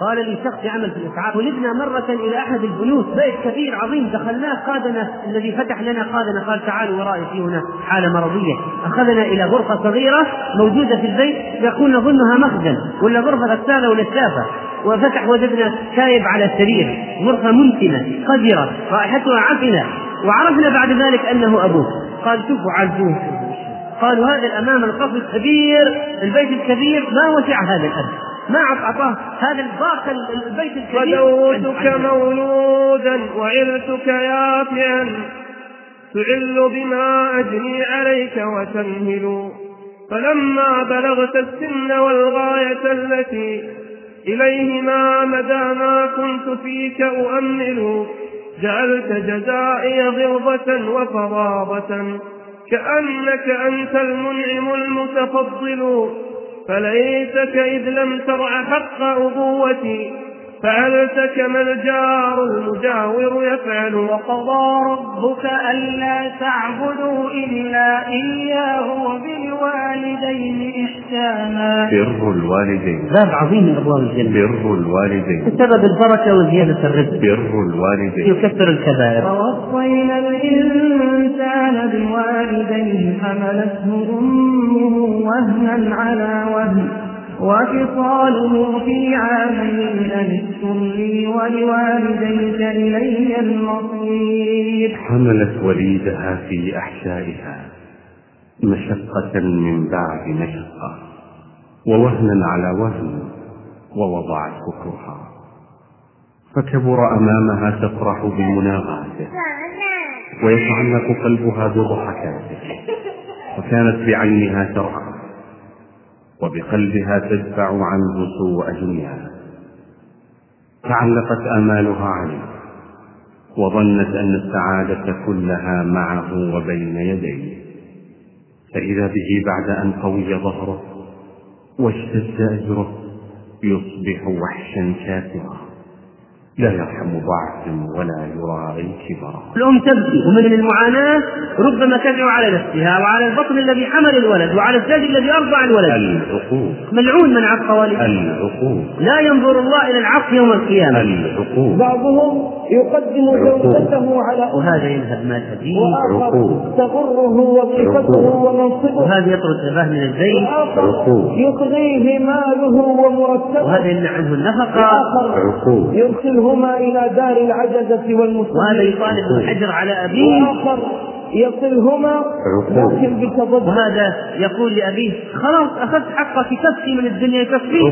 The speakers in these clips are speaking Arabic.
قال لي شخص يعمل في الإسعاف: ولدنا مرة إلى أحد البيوت، بيت كبير عظيم، دخلناه، قادنا الذي فتح لنا قادنا، قال: تعالوا ورائي، في هنا حالة مرضية. أخذنا إلى غرفة صغيرة موجودة في البيت، يقول نظنها مخزن ولا غرفة غسالة ولا شافة، وفتح وجدنا شايب على السرير، غرفة منتنة قذرة رائحتها عفنة، وعرفنا بعد ذلك أنه أبوه. قال: شوفوا عالجوه. قالوا: هذا الأمام القصر الكبير، البيت الكبير ما وسع هذا الأب، ما أعطاه هذا الباقي البيت الكبير. ودوتك مولودا وعرتك يافعا، تعل بما أجني عليك وتنهل، فلما بلغت السن والغاية التي إليهما مدى ما كنت فيك أؤمل، جعلت جزائي غربة وفراغة، كأنك أنت المنعم المتفضل، فليتك إذ لم ترع حق أبوتي، فعلت كما الجار المجاور يفعل. وقضى ربك ألا تعبدوا إلا إياه وبالوالدين إحسانا. بر الوالدين باب عظيم من أبواب الجنة. بر الوالدين بسبب البركة وزيادة الرزق. بر الوالدين يكفر الكبائر. ووصينا الإنسان بوالديه حملته أمه وهنا على وهن وفصاله في عامين أن اشكر لي ولوالديك إلي المصير. حملت وليدها في أحشائها مشقة من بعد مشقة، ووهنا على وهن، ووضعت كرها، فكبر أمامها تفرح بمناغاته ويتعلق قلبها بضحكاته، وكانت بعينها ترعى وبقلبها تدفع عنه سوء دنياه. تعلقت آمالها عليه وظنت أن السعادة كلها معه وبين يديه، فإذا به بعد أن قوي ظهره واشتد أجره يصبح وحشا كافرا، لا يرحم ضعفا ولا يراعي كبرا. الأم تبكي، ومن المعاناة ربما تدعو على نفسها وعلى البطن الذي حمل الولد وعلى الزوج الذي أرضع الولد. العقوق، ملعون من عق والده. العقوق، لا ينظر الله إلى العق يوم القيامة. العقوق. بعضهم يقدم زوجته على وهذا يذهب مال أبيه، وآخر تغره وظيفته ومنصبه، وهذا يطرد أباه من البيت، وآخر يطغيه ماله ومرتبه، وهذا يمنع عنه النفقة، وآخر يرسلهما إلى دار العجزة والمسلمين، وهذا يطالب الحجر على أبيه، وآخر يصلهما لكن بتضد، وهذا يقول لأبيه: خلاص أخذت حقك، كفي من الدنيا كفي.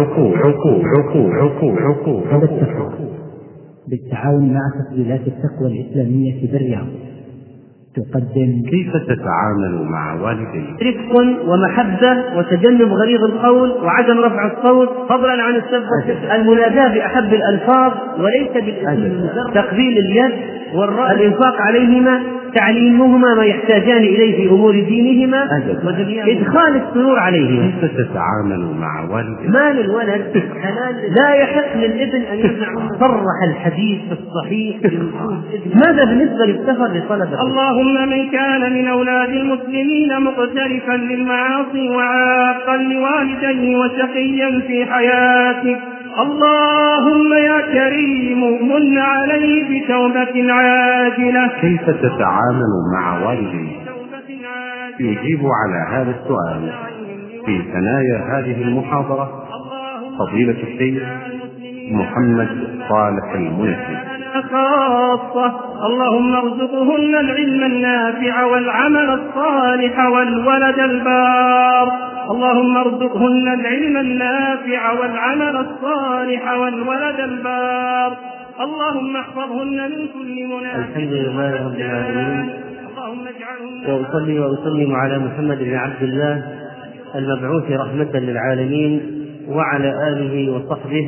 هذا التفرق بالتعاون مع تسجيلات التقوى الإسلامية بالرياض تقدم كيف تتعامل مع والديك؟ رفق ومحبة وتجنب غليظ القول وعدم رفع الصوت، فضلا عن السب، المناداة بأحب الألفاظ وليس بالاسم، تقبيل اليد والرأس، الإنفاق عليهما، تعليمهما ما يحتاجان إليه في أمور دينهما، إدخال السرور عليهما. كيف تتعامل مع والديك؟ مال الولد حلال، لا يحق للابن أن يمنع. صرح الحديث الصحيح ماذا بالنسبة للسفر لطلبة؟ اللهم من كان من أولاد المسلمين مقترفا للمعاصي وعاقا لوالديه وشقيا في حياته، اللهم يا كريم من عليه بتوبة عاجلة. كيف تتعامل مع والديك؟ يجيب على هذا السؤال في ثنايا هذه المحاضرة فضيلة الشيخ محمد صالح المنسي خاصة. اللهم ارزقهن العلم النافع والعمل الصالح والولد البار. اللهم ارزقهن العلم النافع والعمل الصالح والولد البار. اللهم احفظهن من كل منافق. الحمد لله رب العالمين، وأصلي وأسلم على محمد بن عبد الله المبعوث رحمة للعالمين وعلى آله وصحبه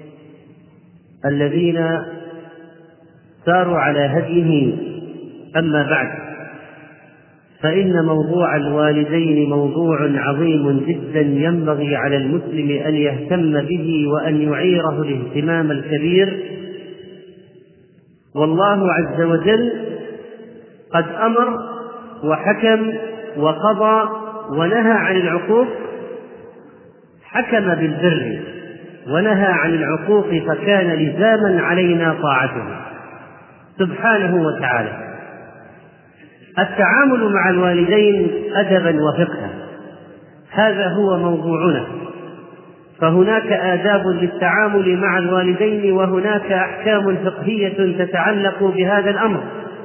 الذين ساروا على هديه. أما بعد، فإن موضوع الوالدين موضوع عظيم جدا ينبغي على المسلم أن يهتم به وأن يعيره الاهتمام الكبير. والله عز وجل قد أمر وحكم وقضى ونهى عن العقوق، حكم بالبر ونهى عن العقوق فكان لزاما علينا طاعته سبحانه وتعالى. التعامل مع الوالدين أدبا وفقها، هذا هو موضوعنا. فهناك آداب للتعامل مع الوالدين، وهناك أحكام فقهية تتعلق بهذا الأمر.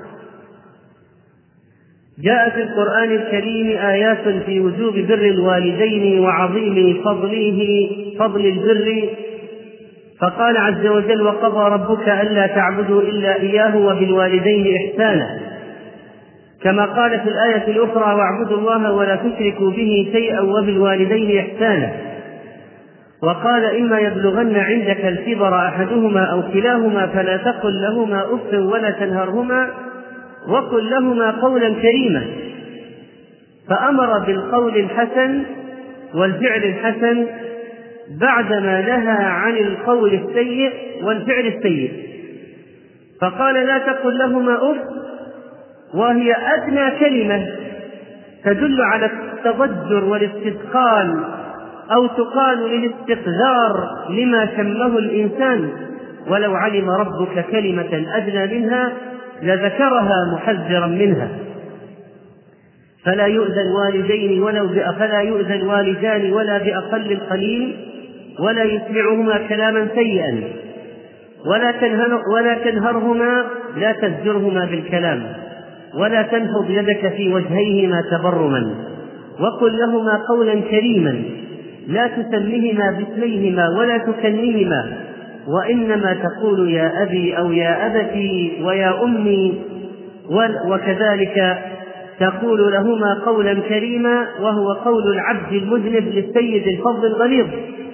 جاء في القرآن الكريم آيات في وجوب بر الوالدين وعظيم فضل البر، فقال عز وجل: وقضى ربك ألا تعبدوا إلا إياه وبالوالدين إحسانا، كما قال في الآية الأخرى: واعبدوا الله ولا تشركوا به شيئا وبالوالدين إحسانا. وقال: إما يبلغن عندك الكبر أحدهما أو كلاهما فلا تقل لهما أف ولا تنهرهما وقل لهما قولا كريما. فأمر بالقول الحسن والفعل الحسن بعدما نهى عن القول السيء والفعل السيء، فقال: لا تقل لهما أف، وهي أدنى كلمة تدل على التضجر والاستثقال، أو تقال للاستقذار لما شمه الإنسان، ولو علم ربك كلمة أدنى منها لذكرها محذرا منها. فلا يؤذى الوالدان ولا بأقل القليل، ولا يسمعهما كلاما سيئا، ولا تنهرهما، لا تزجرهما بالكلام، ولا تنفض يدك في وجهيهما تبرما، وقل لهما قولا كريما، لا تسمهما باسميهما ولا تكنهما، وإنما تقول يا أبي أو يا أبتي ويا أمي، وكذلك تقول لهما قولا كريما، وهو قول العبد المذنب للسيد الفضل الغليظ.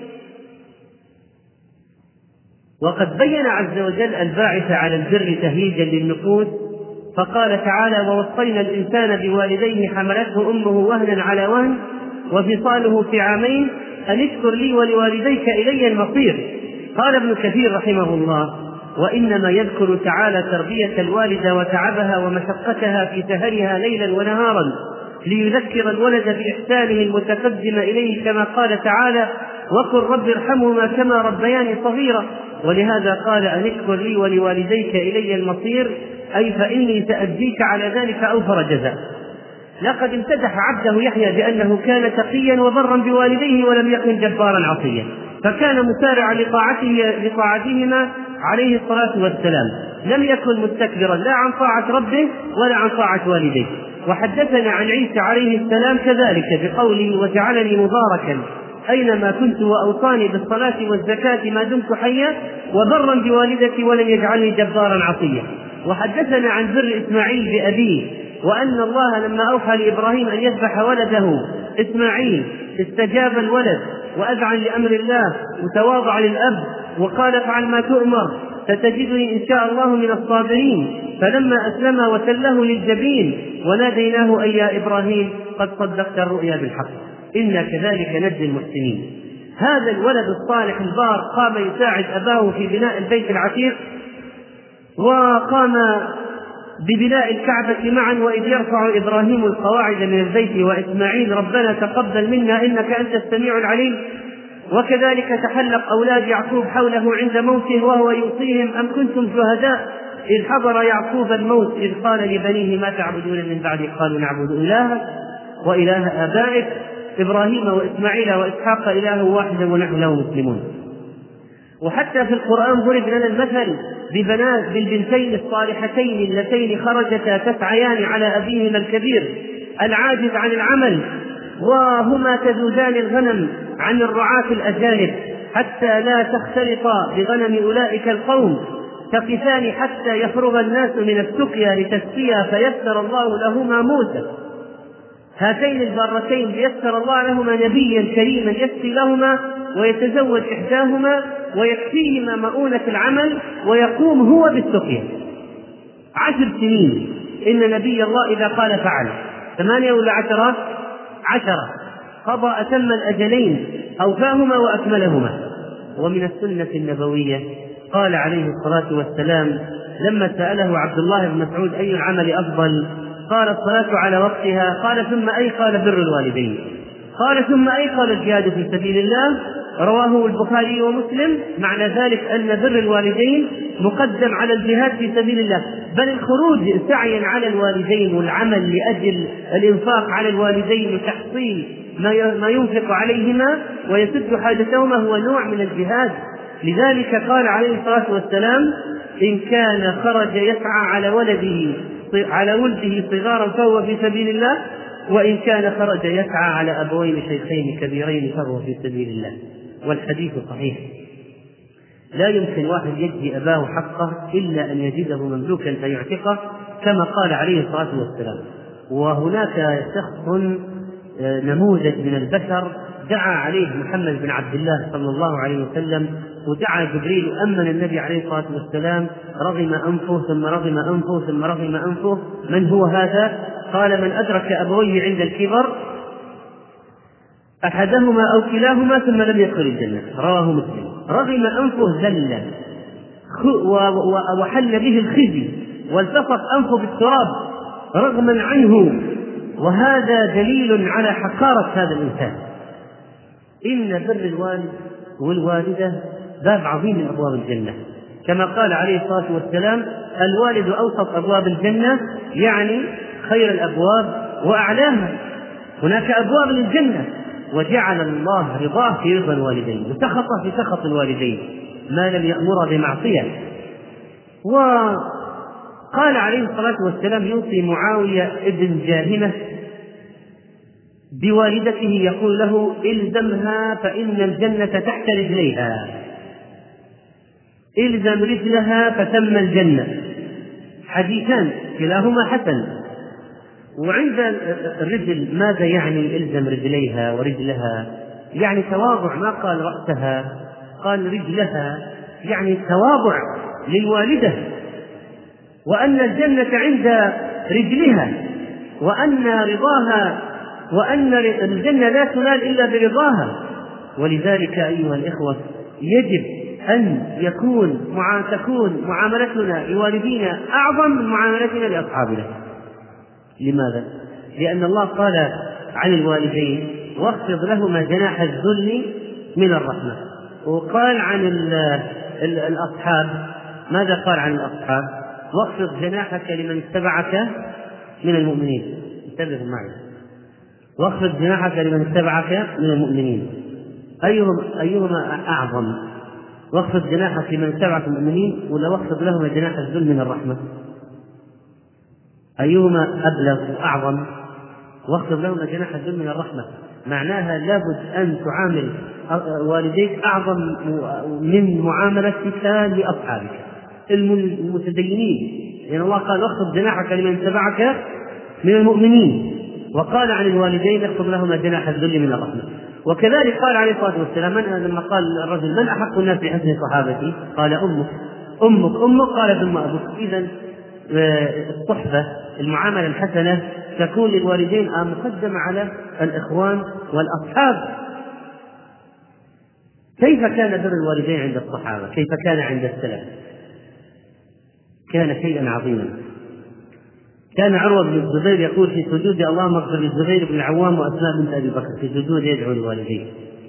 وقد بين عز وجل الباعث على البر تهييجا للنفوس، فقال تعالى: ووصينا الإنسان بوالديه حملته أمه وهنا على وهن وفصاله في عامين أن اشكر لي ولوالديك إلي المصير. قال ابن كثير رحمه الله: وإنما يذكر تعالى تربية الوالدة وتعبها ومشقتها في سهرها ليلا ونهارا ليذكر الولد بإحسانه المتقدم إليه، كما قال تعالى: وقل رب ارحمهما كما ربياني صغيرا. ولهذا قال: أن اشكر لي ولوالديك إلي المصير، أي فإني سأجزيك على ذلك أوفر جزاء. لقد امتدح عبده يحيى بأنه كان تقيا وبرا بوالديه ولم يكن جبارا عصيا، فكان مسارعا لطاعتهما عليه الصلاة والسلام، لم يكن مستكبرا لا عن طاعة ربه ولا عن طاعة والديه. وحدثنا عن عيسى عليه السلام كذلك بقوله: وجعلني مباركا أينما كنت وأوصاني بالصلاة والزكاة ما دمت حيا وبرا بوالدتي ولم يجعلني جبارا عصيا. وحدثنا عن بر إسماعيل بأبيه، وأن الله لما أوحى لإبراهيم أن يذبح ولده إسماعيل استجاب الولد وأذعن لأمر الله وتواضع للأب وقال: افعل ما تؤمر ستجدني إن شاء الله من الصابرين. فلما أسلم وتله للجبين وناديناه: أي يا إبراهيم قد صدقت الرؤيا بالحق إنا كذلك نجزي المحسنين. هذا الولد الصالح البار قام يساعد أباه في بناء البيت العتيق، وقام ببناء الكعبة معا، وإذ يرفع إبراهيم القواعد من البيت وإسماعيل ربنا تقبل منا إنك أنت السميع العليم. وكذلك تحلق أولاد يعقوب حوله عند موته وهو يوصيهم: أم كنتم شهداء إذ حضر يعقوب الموت إذ قال لبنيه ما تعبدون من بعدي قالوا نعبد إلهك وإله آبائك إبراهيم وإسماعيل وإسحاق إله واحد ونحن له مسلمون. وحتى في القرآن ضرب لنا المثل بالبنتين الصالحتين اللتين خرجتا تسعيان على أبيهما الكبير العاجز عن العمل، وهما تذودان الغنم عن الرعاة الأجانب حتى لا تختلط بغنم أولئك القوم، تقفان حتى يفرغ الناس من السقيا لتسقيا فيسر الله لهما موسى. هاتين البارتين يسر الله لهما نبيا كريما يسقي لهما ويتزوج إحداهما ويكفيهما مؤونة العمل ويقوم هو بالسقيا 10 سنين. إن نبي الله إذا قال فعل 8 ولا 10 قضى أتم الأجلين أوفاهما وأكملهما. ومن السنة النبوية قال عليه الصلاة والسلام لما سأله عبد الله بن مسعود: أي العمل أفضل؟ قال: الصلاة على وقتها. قال: ثم أي؟ قال: بر الوالدين. قال: ثم أي؟ قال: الجهاد في سبيل الله. رواه البخاري ومسلم. معنى ذلك أن بر الوالدين مقدم على الجهاد في سبيل الله، بل الخروج سعيا على الوالدين والعمل لأجل الإنفاق على الوالدين وتحصيل ما ينفق عليهما ويسد حاجتهما هو نوع من الجهاد. لذلك قال عليه الصلاة والسلام: إن كان خرج يسعى على ولده صغارا فهو في سبيل الله، وإن كان خرج يسعى على أبوين شيخين كبيرين فهو في سبيل الله. والحديث صحيح. لا يمكن واحد يجزي أباه حقه إلا أن يجده مملوكا فيعتقه كما قال عليه الصلاة والسلام. وهناك شخص نموذج من البشر دعا عليه محمد بن عبد الله صلى الله عليه وسلم، ودعا جبريل أمن النبي عليه الصلاة والسلام، رغم أنفه ثم رغم أنفه ثم رغم أنفه. من هو هذا؟ قال: من أدرك أبويه عند الكبر أحدهما أو كلاهما ثم لم يدخل الجنة. رواه مسلم. رغم أنفه ذل وحل به الخزي والتصق أنفه بالتراب رغما عنه، وهذا دليل على حقارة هذا الإنسان. إن بر الوالد والوالدة باب عظيم من أبواب الجنة، كما قال عليه الصلاة والسلام: الوالد أوسط أبواب الجنة، يعني خير الأبواب وأعلاها. هناك أبواب للجنة، وجعل الله رضاه في رضا الوالدين وسخطه في سخط الوالدين ما لم يأمر بمعصية. وقال عليه الصلاة والسلام يوصي معاوية ابن جاهنة بوالدته يقول له: إلزمها فإن الجنة تحت رجليها، إلزم رجلها فتم الجنة. حديثان كلاهما حسن. وعند الرجل ماذا يعني إلزم رجليها ورجلها؟ يعني تواضع، ما قال رأسها، قال رجلها، يعني تواضع للوالدة، وأن الجنة عند رجلها، وأن رضاها، وأن الجنة لا تنال إلا برضاها. ولذلك أيها الإخوة يجب أن تكون معاملتنا لوالدينا أعظم من معاملتنا لأصحابنا. لماذا؟ لأن الله قال عن الوالدين: واخفض لهما جناح الذل من الرحمة. وقال عن الأصحاب، ماذا قال عن الأصحاب؟ واخفض جناحك لمن اتبعك من المؤمنين. انتبهوا معي، واخفض جناحك لمن اتبعك من المؤمنين. أيهما أعظم؟ واخفض جناحك لمن اتبعك من المؤمنين ولا واخفض لهما جناح الذل من الرحمة؟ أيهما أبلغ وأعظم؟ واخفض لهما جناح الذل من الرحمة معناها لابد أن تعامل والديك أعظم من معاملتك لأصحابك المتدينين، لأن الله قال: واخفض جناحك لمن اتبعك من المؤمنين. وقال عن الوالدين: اخفض لهما جناح الذل من الرحمة. وكذلك قال عليه الصلاة والسلام لما قال الرجل: من أحق الناس بحسن صحابتي؟ قال: أمك. قال: ثم أبوك. إذن الصحبة، المعاملة الحسنة تكون للوالدين مقدمة على الإخوان والأصحاب. كيف كان بر الوالدين عند الصحابة؟ كيف كان عند السلف؟ كان شيئا عظيما. كان عروة بن الزبير يقول في سجود: اللهم اغفر للزبير بن العوام وأسماء بنت أبي بكر، في سجود يدعو لوالديه.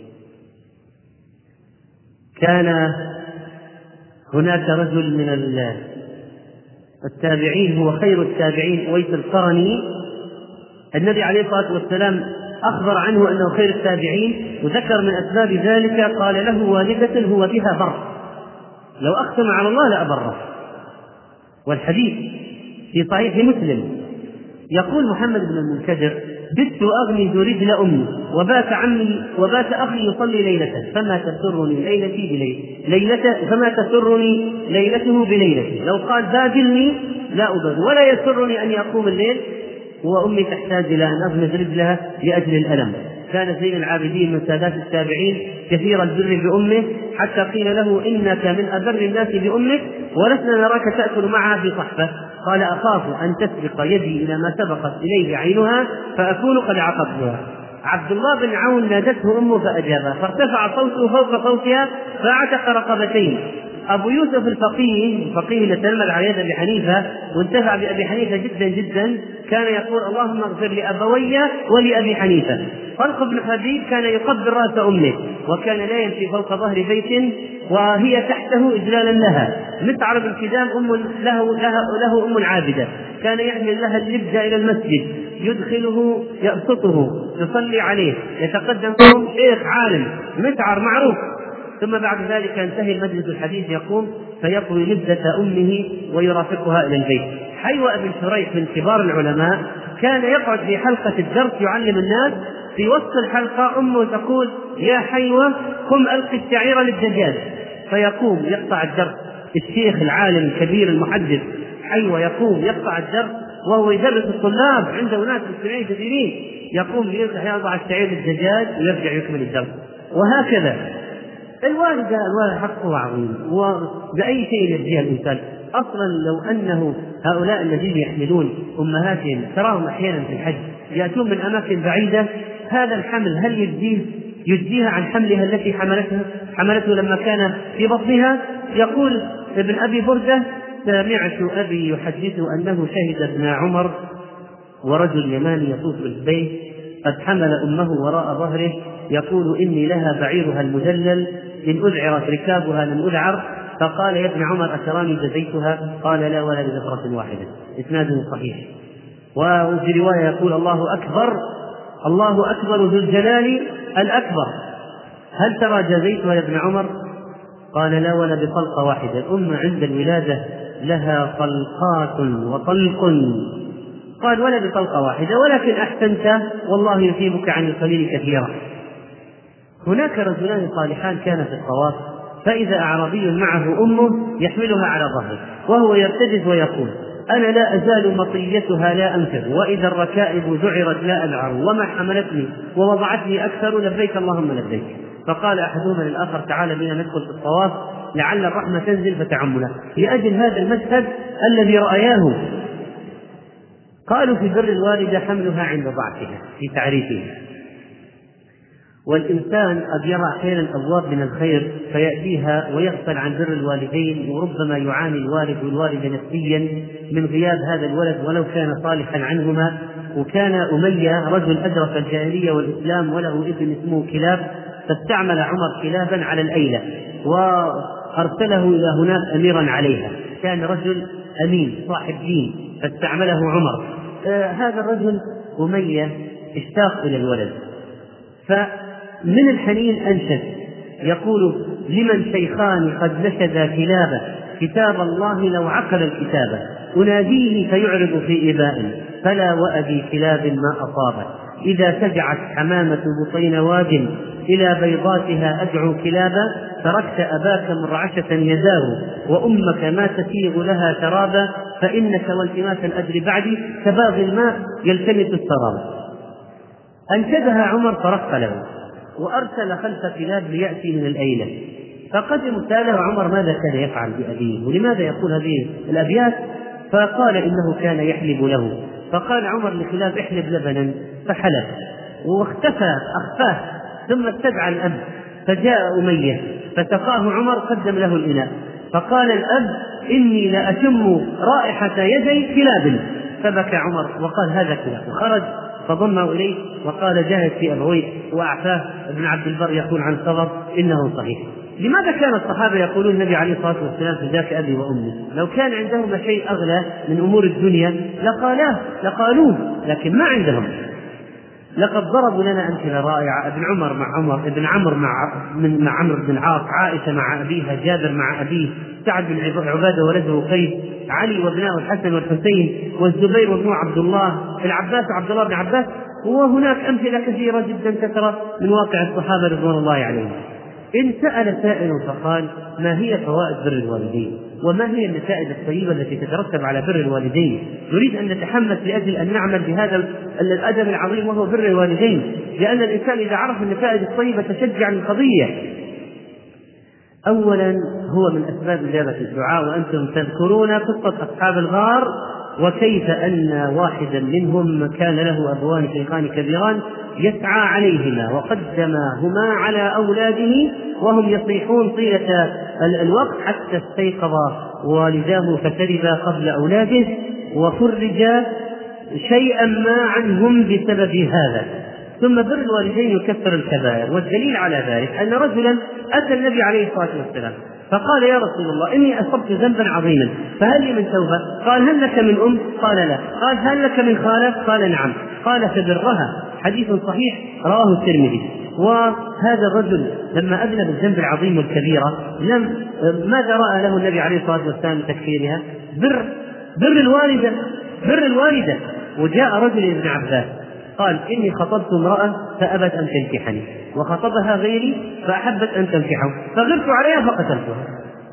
كان هناك رجل من التابعين هو خير التابعين، أويس القرني، النبي عليه الصلاة والسلام أخبر عنه أنه خير التابعين، وذكر من أسباب ذلك قال له: والدة هو بها بر، لو أقسم على الله لأبره. والحديث في صحيح مسلم يقول محمد بن المنكدر: بت أغمز رجل أمي وبات أخي يصلي ليلته فما تسرني ليلته بليلتي، لو قال بادلني لا أبد، ولا يسرني أن يقوم الليل وأمي تحتاج إلى أن أغمز رجلها لأجل الألم. كان زين العابدين من سادات التابعين كثير البر بأمه، حتى قيل له: إنك من أبر الناس بأمك ولسنا نراك تأكل معها في صحبة. قال: أخاف أن تسبق يدي إلى ما سبقت إليه عينها فأكون قد عقبتها. عبد الله بن عون نادته أمه فأجابها، فارتفع صوته فوق صوتها فاعتق رقبتين. أبو يوسف الفقيه الذي تلمذ على يد أبي حنيفة وانتفع بأبي حنيفة جدا جدا، كان يقول: اللهم اغفر لأبوي ولأبي حنيفة. طلق بن حبيب كان يقبل رأس أمه، وكان لا يمشي فوق ظهر بيت وهي تحته إجلالا لها. مسعر بن كدام له أم عابدة، كان يحمل لها اللبس إلى المسجد، يدخله يبسطه، يصلي عليه، يتقدم شيخ عالم مسعر معروف. ثم بعد ذلك ينتهي المجلس الحديث، يقوم فيقوي لبسة أمه ويرافقها إلى البيت. حيوة بن شريح من كبار العلماء كان يقعد في حلقة الدرس يعلم الناس، في وسط الحلقة أمه تقول: يا حيوة قم ألقي الشعير للدجاج، فيقوم يقطع الدرس. الشيخ العالم الكبير المحدث حيوة يقوم يقطع الدرس وهو يدرس الطلاب، عنده ناس مستمعين كثيرين، يقوم يضع الشعير للدجاج ويرجع يكمل الدرس. وهكذا الوالد حقه عظيم، وبأي شيء يرجيها الإنسان. أصلا لو أنه هؤلاء الذين يحملون أمهاتهم تراهم أحيانا في الحج يأتون من أماكن بعيدة، هذا الحمل هل يجزيها عن حملها التي حملته لما كان في بطنها؟ يقول ابن أبي بردة: سمعت أبي يحدث أنه شهد ابن عمر ورجل يماني يطوف بالبيت قد حمل أمه وراء ظهره، يقول: إني لها بعيرها المدلل، إن أذعرت ركابها لم أذعر. فقال: يا ابن عمر أتراني جزيتها؟ قال: لا، ولا بذكرة واحدة. إسناده صحيح. وفي رواية يقول: الله أكبر، الله أكبر ذو الجلال الأكبر، هل ترى جزيتها يا ابن عمر؟ قال: لا، ولا بطلقة واحدة. الأم عند الولادة لها طلقات وطلق. قال: ولا بطلقة واحدة، ولكن أحسنت، والله يثيبك عن القليل كثيرا. هناك رجلان صالحان كان في الطواف، فإذا أعرابي معه أمه يحملها على ظهره وهو يرتجز ويقول: أنا لا أزال مطيتها لا أنفر، وإذا الركائب ذعرت لا أذعر، وما حملتني ووضعتني أكثر، لبيك اللهم لبيك. فقال أحدهما للآخر: تعال بنا ندخل في الطواف لعل الرحمة تنزل فتعمنا، لأجل هذا المشهد الذي رأياه. قالوا: في بر الوالدة حملها عند ضعفها في تعريفه. والإنسان قد يرى أحيانا أبواب من الخير فيأتيها ويغفل عن بر الوالدين، وربما يعاني الوالد والوالدة نفسيا من غياب هذا الولد ولو كان صالحا عنهما. وكان أمية رجل أدرك الجاهلية والإسلام وله ابن اسمه كلاب، فاستعمل عمر كلابا على الأيلة وأرسله إلى هناك أميرا عليها، كان رجل أمين صاحب دين فاستعمله عمر. هذا الرجل أمية اشتاق إلى الولد، فمن الحنين أنشد يقول: لمن شيخان قد نشدا كلابا، كتاب الله لو عقل الكتابة، أناديه فيعرض في إباء، فلا وأبي كلاب ما أصابت، إذا سجعت حمامة بطين واد، إلى بيضاتها أدعو كلابا، تركت أباك مرعشة يداه، وأمك ما تسيغ لها ترابا، فإنك والتماس الأجر بعدي كباغي الماء يلتمس السراب. أنشدها عمر فرق له وأرسل خلف كلاب ليأتي من الأيلة، فقدم سأله عمر ماذا كان يفعل بأبيه ولماذا يقول هذه الأبيات، فقال إنه كان يحلب له. فقال عمر لكلاب: احلب لبنا، فحلب واختفى أخفاه، ثم استدعى الأب فجاء أمية فسقاه عمر، قدم له الإناء، فقال الأب: إني لأشم رائحة يدي كلاب، فبكى عمر وقال: هذا كلاب، وخرج فضمه إليه وقال: جاهد في أبويه وأعفاه. ابن عبد البر يقول عن صبر إنه صحيح. لماذا كان الصحابة يقولون النبي عليه الصلاة والسلام: فداك أبي وأمي؟ لو كان عندهم شيء أغلى من أمور الدنيا لقالوه، لكن ما عندهم. لقد ضربوا لنا أمثلة رائعة: ابن عمر مع عمر، ابن عمرو مع عمرو بن العاص، عائشة مع أبيها، جابر مع أبيه، سعد بن عبادة ولده قيس، علي وابناء الحسن والحسين، والزبير وابنه عبد الله، العباس وعبد الله بن عباس. وهناك أمثلة كثيرة جدا كثرة من واقع الصحابة رضوان الله عليهم. إن سأل سائل فقال: ما هي فوائد بر الوالدين؟ وما هي النتائج الطيبة التي تترتب على بر الوالدين؟ نريد أن نتحمس لأجل أن نعمل بهذا الأدب العظيم وهو بر الوالدين، لأن الإنسان إذا عرف النتائج الطيبة تشجع القضية. أولا هو من أسباب إجابة الدعاء، وأنتم تذكرون قصة أصحاب الغار وكيف أن واحدا منهم كان له أبوان شيخان كبيران يسعى عليهما وقدمهما على أولاده وهم يصيحون طيلة الوقت حتى استيقظ والداه فشربا قبل أولاده، وفرج شيئا ما عنهم بسبب هذا. ثم بر الوالدين يكفر الكبائر. والدليل على ذلك أن رجلا أتى النبي عليه الصلاة والسلام فقال: يا رسول الله، إني أصبت ذنبا عظيما فهل لي من توبة؟ قال: هل لك من أم؟ قال: لا. قال: هل لك من خالة؟ قال: نعم. قال: فبرها. حديث صحيح رواه الترمذي. وهذا الرجل لما أذنب الذنب العظيم والكبيرة ماذا رأى له النبي عليه الصلاة والسلام لتكفيرها؟ بر الوالدة. وجاء رجل ابن عباس قال: إني خطبت امرأة فأبت أن تنكحني، وخطبها غيري فأحبت أن تنكحه، فغرت عليها فقتلتها،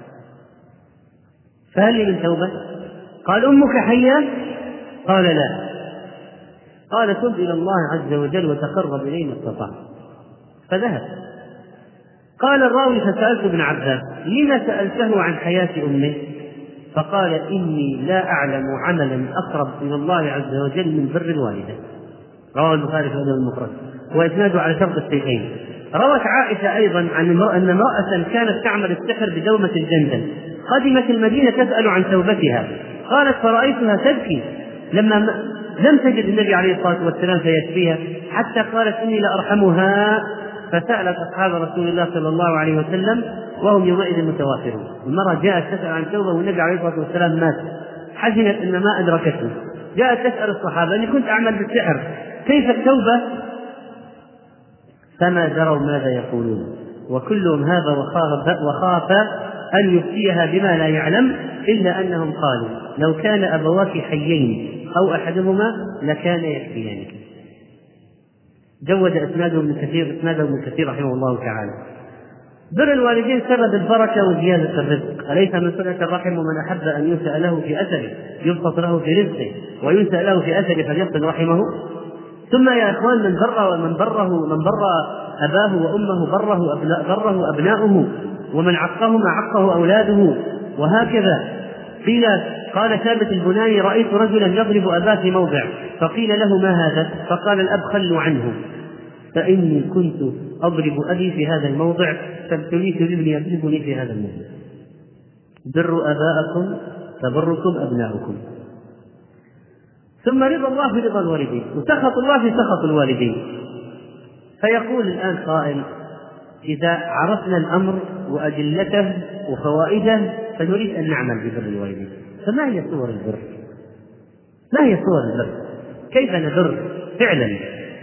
فهل لي من توبة؟ قال: أمك حية؟ قال: لا. قال: تب إلى الله عز وجل وتقرب إليه ما استطعت. فذهب. قال الراوي: فسألت ابن عباس: لما سألته عن حياة أمه؟ فقال: إني لا أعلم عملا أقرب إلى الله عز وجل من بر الوالدة. رواه البخاري في الأدب المفرد وإسناده على شرط الشيخين. روت عائشة أيضا أن امرأة كانت تعمل السحر بدومة الجندل قدمت المدينة تسأل عن توبتها، قالت: فرأيتها تبكي لما لم تجد النبي عليه الصلاة والسلام فيكفيها، حتى قالت: إني لأرحمها. فسألت أصحاب رسول الله صلى الله عليه وسلم وهم يومئذ متوافرون. المرأة جاءت تسأل عن توبة والنبي عليه الصلاة والسلام مات، حزنت أن ما أدركته، جاءت تسأل الصحابة: أني كنت أعمل بالسحر، كيف التوبة؟ فما دروا ماذا يقولون، وكلهم هذا وخاف أن يفتيها بما لا يعلم، إلا أنهم قالوا: لو كان أبواك حيين أو أحدهما لكان يكفيانك. جود إسناده ابن كثير رحمه الله تعالى. بر الوالدين سبب البركة وزيادة الرزق، أليس من صلة الرحم؟ ومن أحب أن ينسأ له في أثره يبسط له في رزقه، وينسأ له في أثره فليصل رحمه. ثم يا إخوان، من بر أباه وأمه بره أبناؤه، ومن عقهما عقه أولاده، وهكذا. قال ثابت البناني: رأيت رجلا يضرب أباه في موضع، فقيل له: ما هذا؟ فقال: الأب خلوا عنه، فإني كنت أضرب أبي في هذا الموضع، فابتليت بابني يضربني في هذا الموضع. بروا آباءكم فبركم أبناؤكم. ثم رضا الله في رضا الوالدين، وسخط الله في سخط الوالدين. فيقول الآن قائل: إذا عرفنا الأمر وأدلته وفوائده فنريد أن نعمل ببر الوالدين، فما هي صور البر؟ ما هي صور البر؟ كيف نبر فعلا؟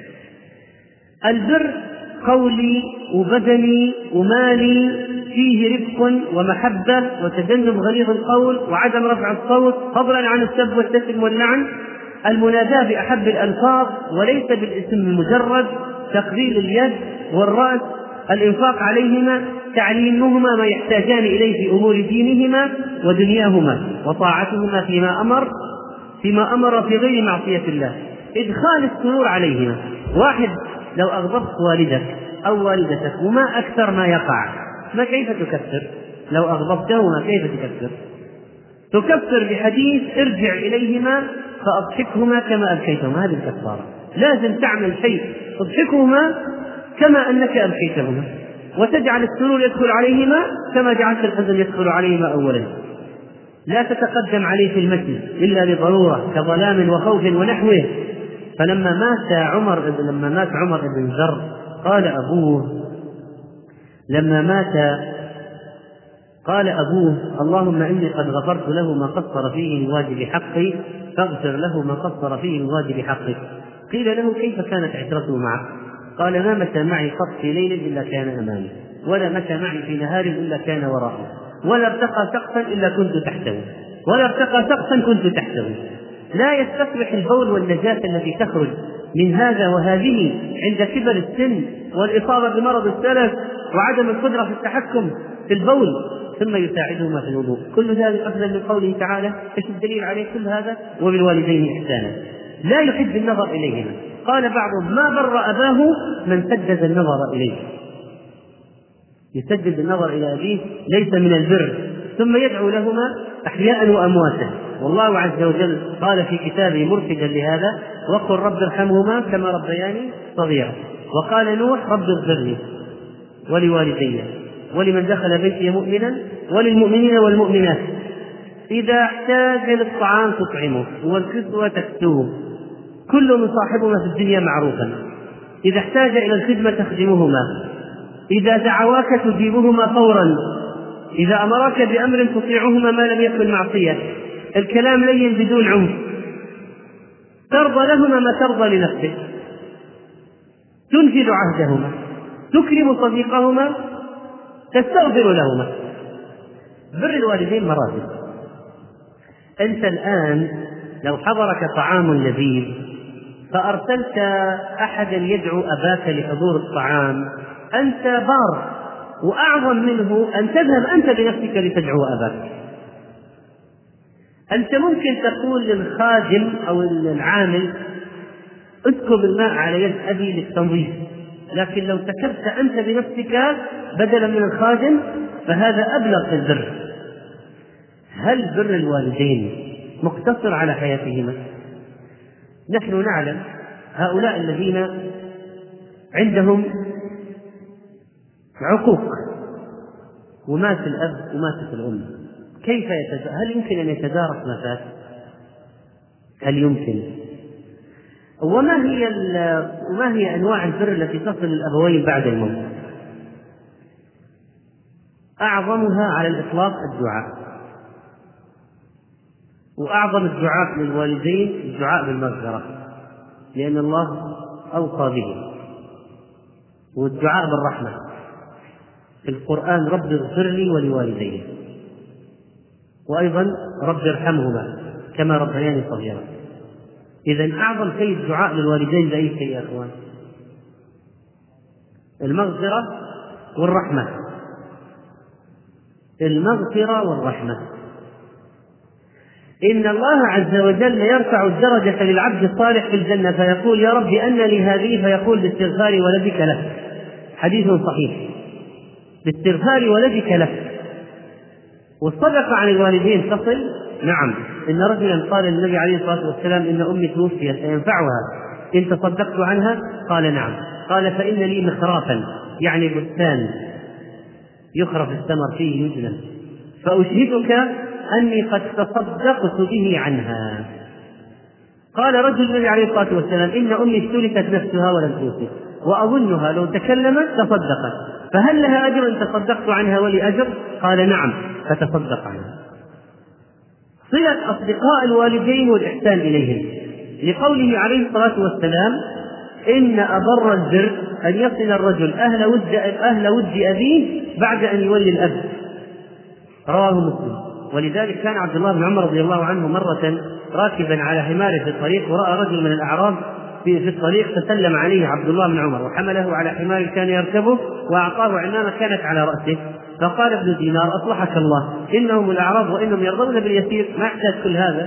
البر قولي وبدني ومالي، فيه رفق ومحبة وتجنب غليظ القول وعدم رفع الصوت، فضلا عن السب والشتم واللعن، المناداة بأحب الألفاظ وليس بالاسم المجرد، تقبيل اليد والرأس، الإنفاق عليهما، تعليمهما ما يحتاجان إليه في أمور دينهما ودنياهما، وطاعتهما فيما أمر في غير معصية الله، إدخال السرور عليهما. واحد لو أغضبت والدك أو والدتك وما أكثر ما يقع، ما كيف تكفر؟ لو أغضبتهما كيف تكفر؟ تكفر بحديث: ارجع إليهما فأضحكهما كما أبكيتهما. هذه الكفارة. لازم تعمل شيء تضحكهما كما أنك أبكيتهما، وتجعل السرور يدخل عليهما كما جعلت الحزن يدخل عليهما أولا. لا تتقدم عليه في المسجد إلا لضرورة كظلام وخوف ونحوه. فلما مات عمر بن ذر قال أبوه: اللهم إني قد غفرت له ما قصر فيه من واجب حقي فاغفر له ما قصر فيه من واجب حقك. قيل له: كيف كانت عشرته معك؟ قال: ما مشى معي قط في ليل إلا كان أمامي، ولا مشى معي في نهار إلا كان وراءي، ولا ارتقى سقفا إلا كنت تحته، لا يستقبح البول والنجاسة التي تخرج من هذا وهذه عند كبر السن والإصابة بمرض السلف وعدم القدرة في التحكم في البول، ثم يساعدهما في الوضوء. كل ذلك أفضل من قوله تعالى: ايش الدليل عليه كل هذا؟ وبالوالدين إحسانا. لا يحب النظر إليهما. قال بعضهم: ما بر أباه من سدد النظر إليه. يسدد النظر إلى أبيه ليس من البر. ثم يدعو لهما أحياء وأمواتا. والله عز وجل قال في كتابه مرشدا لهذا: وقل رب ارحمهما كما ربياني صغيرا. وقال نوح: رب اغفر لي ولوالدي ولمن دخل بيتي مؤمنا وللمؤمنين والمؤمنات. إذا احتاج للطعام تطعمه والكسوة تكسوه، كل من صاحبهما في الدنيا معروفا. إذا احتاج إلى الخدمة تخدمهما، إذا دعواك تجيبهما فورا، إذا أمرك بأمر تطيعهما ما لم يكن معصية، الكلام لين بدون عنف، ترضى لهما ما ترضى لنفسك، تنفذ عهدهما، تكرم صديقهما، تستغفر لهما. بر الوالدين مراتب. أنت الآن لو حضرك طعام لذيذ فأرسلت أحدا يدعو أباك لحضور الطعام، أنت بار، وأعظم منه أن تذهب أنت بنفسك لتدعو أباك. أنت ممكن تقول للخادم أو العامل اسكب الماء على يد أبي للتنظيف، لكن لو سكبت أنت بنفسك بدلا من الخادم فهذا أبلغ في البر. هل بر الوالدين مقتصر على حياتهما؟ نحن نعلم هؤلاء الذين عندهم عقوق، ومات الأب وماتت الأم، كيف هل يمكن أن يتدارك ما فات؟ هل يمكن؟ وما هي أنواع البر التي تصل الأبوين بعد الموت؟ أعظمها على الإطلاق الدعاء، وأعظم الدعاء للوالدين الدعاء بالمغفرة، لأن الله أوصى به، والدعاء بالرحمة في القرآن رب اغفر لي ولوالدي، وأيضا رب ارحمهما كما ربياني صغيرا. إذن أعظم شيء الدعاء للوالدين بأي شيء يا أخوان؟ المغفرة والرحمة، المغفرة والرحمة. إن الله عز وجل يرفع الدرجة للعبد الصالح في الجنة فيقول يا رب أن لي هذه، فيقول باستغفار ولدك له، حديث صحيح، باستغفار ولدك له. والصدقة عن الوالدين تصل؟ نعم. إن رجلا قال للنبي عليه الصلاة والسلام إن أمي توفيت أينفعها إن تصدقت عنها؟ قال نعم. قال فإن لي مخرافا، يعني بستان يخرف الثمر فيه يجنى، فأشهدك أني قد تصدقت به عنها. قال رجل النبي عليه الصلاة والسلام إن أمي استلفت نفسها ولم توفي، وأظنها لو تكلمت تصدقت، فهل لها أجر إن تصدقت عنها ولي أجر؟ قال نعم، فتصدق عنها. صلة أصدقاء الوالدين والإحسان إليهم، لقوله عليه الصلاة والسلام إن أبر البر أن يصل الرجل أهل ود أبيه بعد أن يولي الأب، رواه مسلم. ولذلك كان عبد الله بن عمر رضي الله عنه مرة راكبا على حماره في الطريق، ورأى رجل من الأعراب في الطريق، فسلم عليه عبد الله بن عمر وحمله على حمار كان يركبه وأعطاه عمامة كانت على رأسه، فقال ابن دينار أصلحك الله إنهم الأعراب وإنهم يرضون باليسير، ما احتاج كل هذا.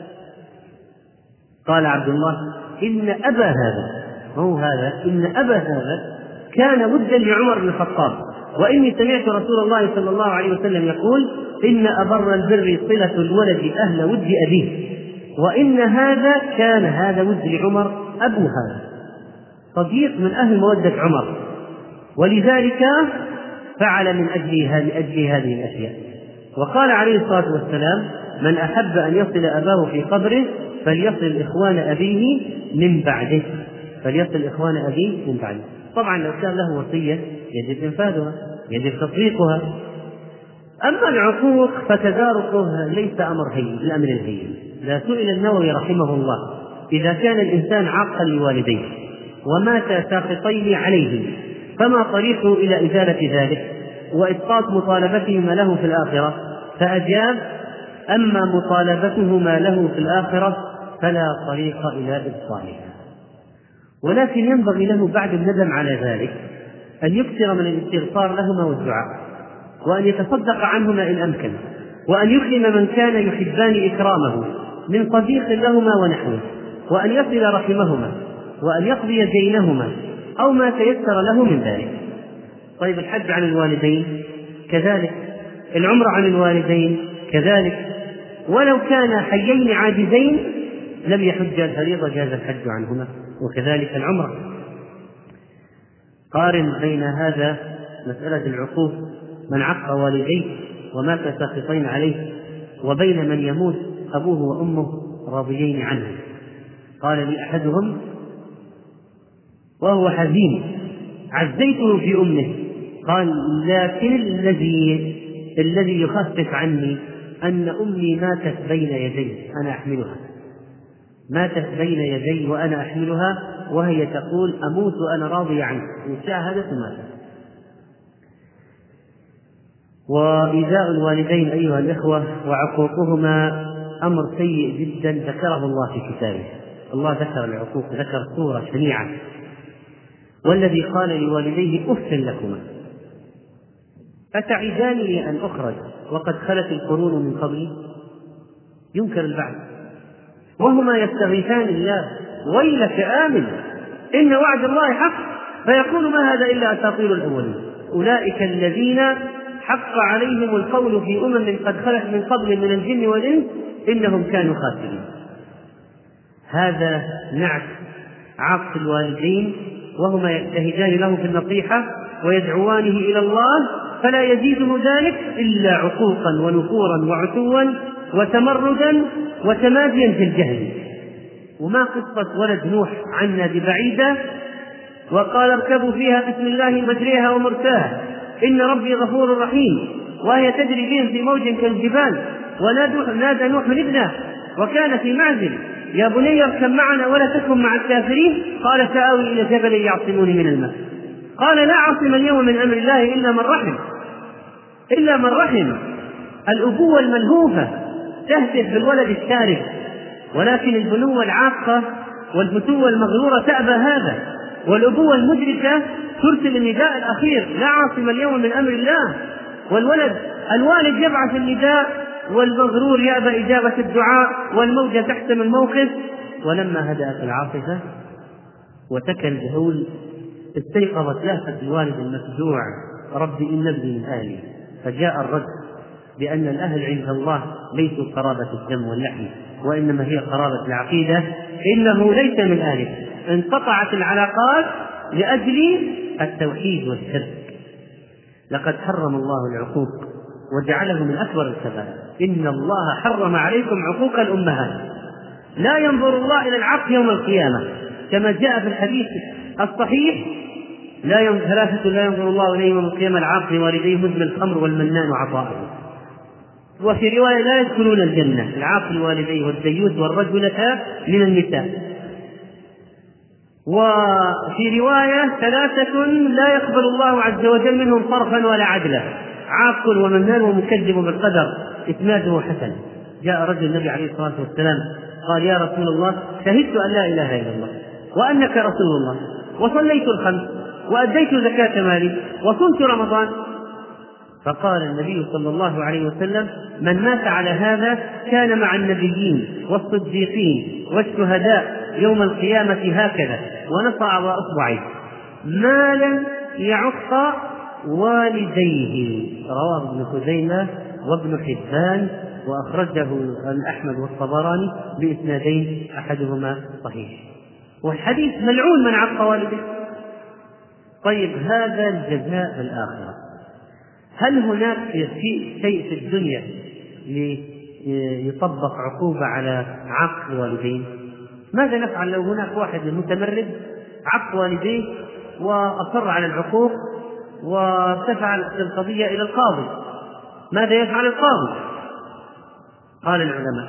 قال عبد الله إن أبا هذا، هو هذا، إن أبا هذا كان ودا لعمر بن الخطاب، وإني سمعت رسول الله صلى الله عليه وسلم يقول إن أبر البر صلة الولد أهل ود أبيه، وإن هذا كان هذا ود لعمر أبو هذا، صديق من أهل مودة عمر، ولذلك فعل من أجل هذه الأشياء. وقال عليه الصلاة والسلام من أحب أن يصل أباه في قبره فليصل إخوان أبيه من بعده، فليصل إخوان أبيه من بعده. طبعا لو كان له وصية يجب إنفاذها، يجب تطبيقها. أما العقوق فتداركه ليس أمر هين، الأمر الهين. لا سئل النووي رحمه الله إذا كان الإنسان عاقا لوالديه ومات ساخطين عليه فما طريقه إلى إزالة ذلك وإسقاط مطالبتهما له في الآخرة؟ فأجاب أما مطالبتهما له في الآخرة فلا طريق إلى إبطالها، ولكن ينبغي له بعد الندم على ذلك أن يكثر من الاستغفار لهما والدعاء، وأن يتصدق عنهما إن أمكن، وأن يكرم من كان يحبان إكرامه من صديق لهما ونحوه، وأن يصل رحمهما، وأن يقضي دينهما أو ما تيسر له من ذلك. طيب الحج عن الوالدين كذلك، العمرة عن الوالدين كذلك، ولو كان حيين عاجزين لم يحج الفريضة جاز الحج عنهما، وكذلك العمرة. قارن بين هذا مسألة العقوق من عق والديه ومات ساخطين عليه، وبين من يموت أبوه وأمه راضيين عنه. قال لي أحدهم وهو حزين، عزيته في أمه. قال: لكن الذي يخفف عني أن أمي ماتت بين يدي أنا أحملها، ماتت بين يدي وأنا أحملها، وهي تقول: أموت وأنا راضي عنك. وشاهدت ماتت. وإيذاء الوالدين أيها الإخوة وعقوقهما أمر سيء جدا ذكره الله في كتابه. الله ذكر العقوق، ذكر صورة شنيعة: والذي قال لوالديه: أف لكما أتعدانني أن أخرج وقد خلت القرون من قبلي. ينكر البعث وهما يستغيثان الله: ويلك آمن إن وعد الله حق. فيقول: ما هذا إلا أساطير الأولين. أولئك الذين حق عليهم القول في قد خلت من قبل من الجن والإنس إنهم كانوا خاسرين. هذا نعت عاق الوالدين، وهما يجتهدان له في النصيحة ويدعوانه إلى الله، فلا يزيده ذلك إلا عقوقا ونفورا وعتوا وتمردا وتماديا في الجهل. وما قصة ولد نوح عنا ببعيدة، وقال: اركبوا فيها بسم الله مجريها ومرساها إن ربي غفور رحيم، وهي تجري بهم في موج كالجبال. ونادى نوح ابنه وكان في معزل: يا بني اركب معنا ولا تكن مع الكافرين. قال: سآوي إلى جبل يعصمني من الماء. قال: لا عاصم اليوم من أمر الله إلا من رحم. الأبوة الملهوفة تهتف بالولد الشارد، ولكن البنوة العاقة والفتوة المغرورة تأبى هذا. والأبوة المدركة ترسل النداء الأخير: لا عاصم اليوم من أمر الله. الوالد يبعث النداء، والمغرور يأبى إجابة الدعاء، والموجة تحتم الموقف. ولما هدأت العاصفة وتكى الجهول استيقظت لهفة الوالد المفزوع: ربي إن ابني من أهلي. فجاء الرد بأن الأهل عند الله ليسوا قرابة الدم واللحم، وإنما هي قرابة العقيدة. إنه ليس من أهله. انقطعت العلاقات لأجل التوحيد والشرك. لقد حرم الله العقوق وجعله من أكبر الكبائر. إن الله حرم عليكم عقوق الأمهات. لا ينظر الله إلى العق يوم القيامة كما جاء في الحديث الصحيح: ثلاثة لا ينظر الله إليهم يوم القيامة: العاق لوالديه مدمن الخمر والمنان عطاءه. وفي رواية: لا يدخلون الجنة العاق لوالديه والديوث والرجلة من النساء. وفي رواية: ثلاثة لا يقبل الله عز وجل منهم صرفا ولا عدلا: عاق ومنان ومكذب بالقدر. إسناده حسن. جاء رجل النبي عليه الصلاة والسلام قال: يا رسول الله، شهدت أن لا إله إلا الله وأنك رسول الله، وصليت الخمس، وأديت زكاة مالي، وصمت رمضان. فقال النبي صلى الله عليه وسلم: من مات على هذا كان مع النبيين والصديقين والشهداء يوم القيامة هكذا، ونصع أصبعيه، ما لم يعق والديه. رواه ابن خزيمة وابن حبان، وأخرجه أحمد والطبراني بإسنادين أحدهما صحيح. والحديث: ملعون من عق والده. طيب، هذا الجزاء الآخرة. هل هناك شيء في الدنيا يطبق عقوبة على عق الوالدين؟ ماذا نفعل لو هناك واحد متمرد عق والديه وأصر على العقوق وارتفع القضية إلى القاضي؟ ماذا يفعل القاضي؟ قال العلماء: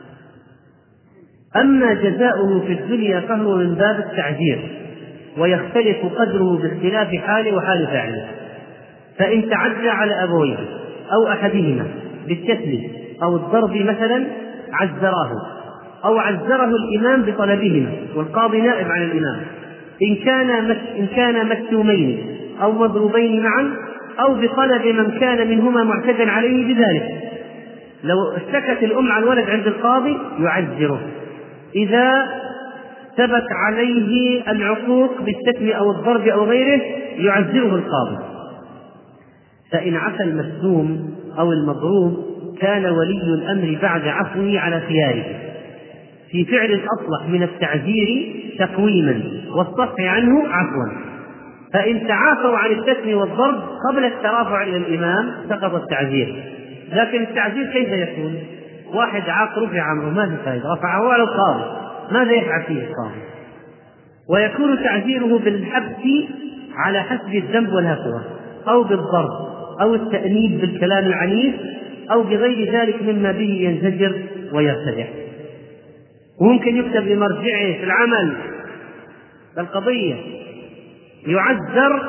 أما جزاؤه في الدنيا فهو من باب التعزير، ويختلف قدره باختلاف حاله وحال فاعله. فإن تعدى على أبويه أو أحدهما بالشتم أو الضرب مثلا عزراه، أو عزره الإمام بطلبهما والقاضي نائب عن الإمام، إن كان مكتومين أو مضروبين معا، أو بطلب من كان منهما معتدا عليه بذلك. لو اشتكت الأم على الولد عند القاضي يعزره. إذا ثبت عليه العقوق بالشتم أو الضرب أو غيره يعزره القاضي. فإن عفى المسلوم أو المضروب كان ولي الأمر بعد عفوه على خياره في فعل الأصلح من التعزير تقويما والصفح عنه عفوا. فإن تعافوا عن الشتم والضرب قبل الترافع إلى الإمام سقط التعزير. لكن التعزير كيف يكون؟ واحد عاق رفع عنه، ما في فائدة، رفعه على القاضي، ماذا يفعل فيه القاضي؟ ويكون تعزيره بالحبس على حسب الذنب والهفوة، أو بالضرب، أو التأنيب بالكلام العنيف، أو بغير ذلك مما به ينزجر ويرتدع. وممكن يكتب لمرجعه في العمل بالقضية يعذر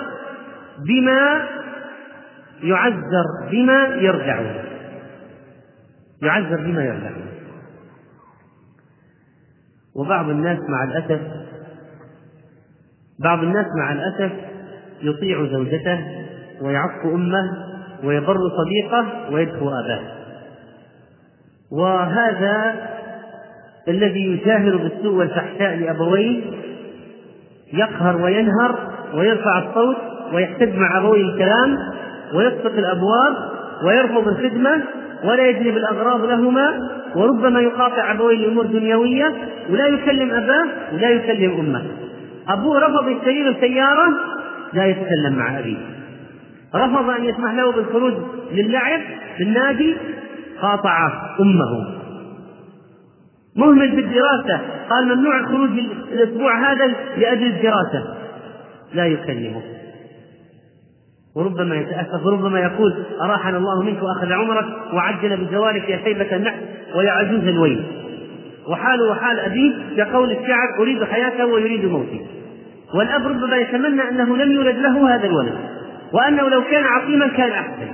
بما يردعه. وبعض الناس مع الأسف يطيع زوجته ويعق أمه ويبر صديقه ويدخو أباه، وهذا الذي يجاهر بالسوء والفحشاء لأبويه يقهر وينهر ويرفع الصوت ويحتج مع أبويه الكلام ويسقط الأبواب ويرفض الخدمة ولا يجلب الأغراض لهما، وربما يقاطع أبويه لأمور دنيوية ولا يكلم أباه ولا يكلم أمه. أبوه رفض يشتري له سيارة لا يتكلم مع أبيه، رفض أن يسمح له بالخروج للعب في النادي قاطع أمه. مهمل بالدراسة قال ممنوع الخروج الأسبوع هذا لأجل الدراسة لا يكلمه، وربما يتأسف وربما يقول أراحنا الله منك وأخذ عمرك وعجل بجوارك يا شيبة النحس ويا عجوز الويل. وحاله وحال أبيه كقول الشاعر أريد حياته ويريد موتي. والأب ربما يتمنى أنه لم يولد له هذا الولد، وأنه لو كان عقيما كان أحسن.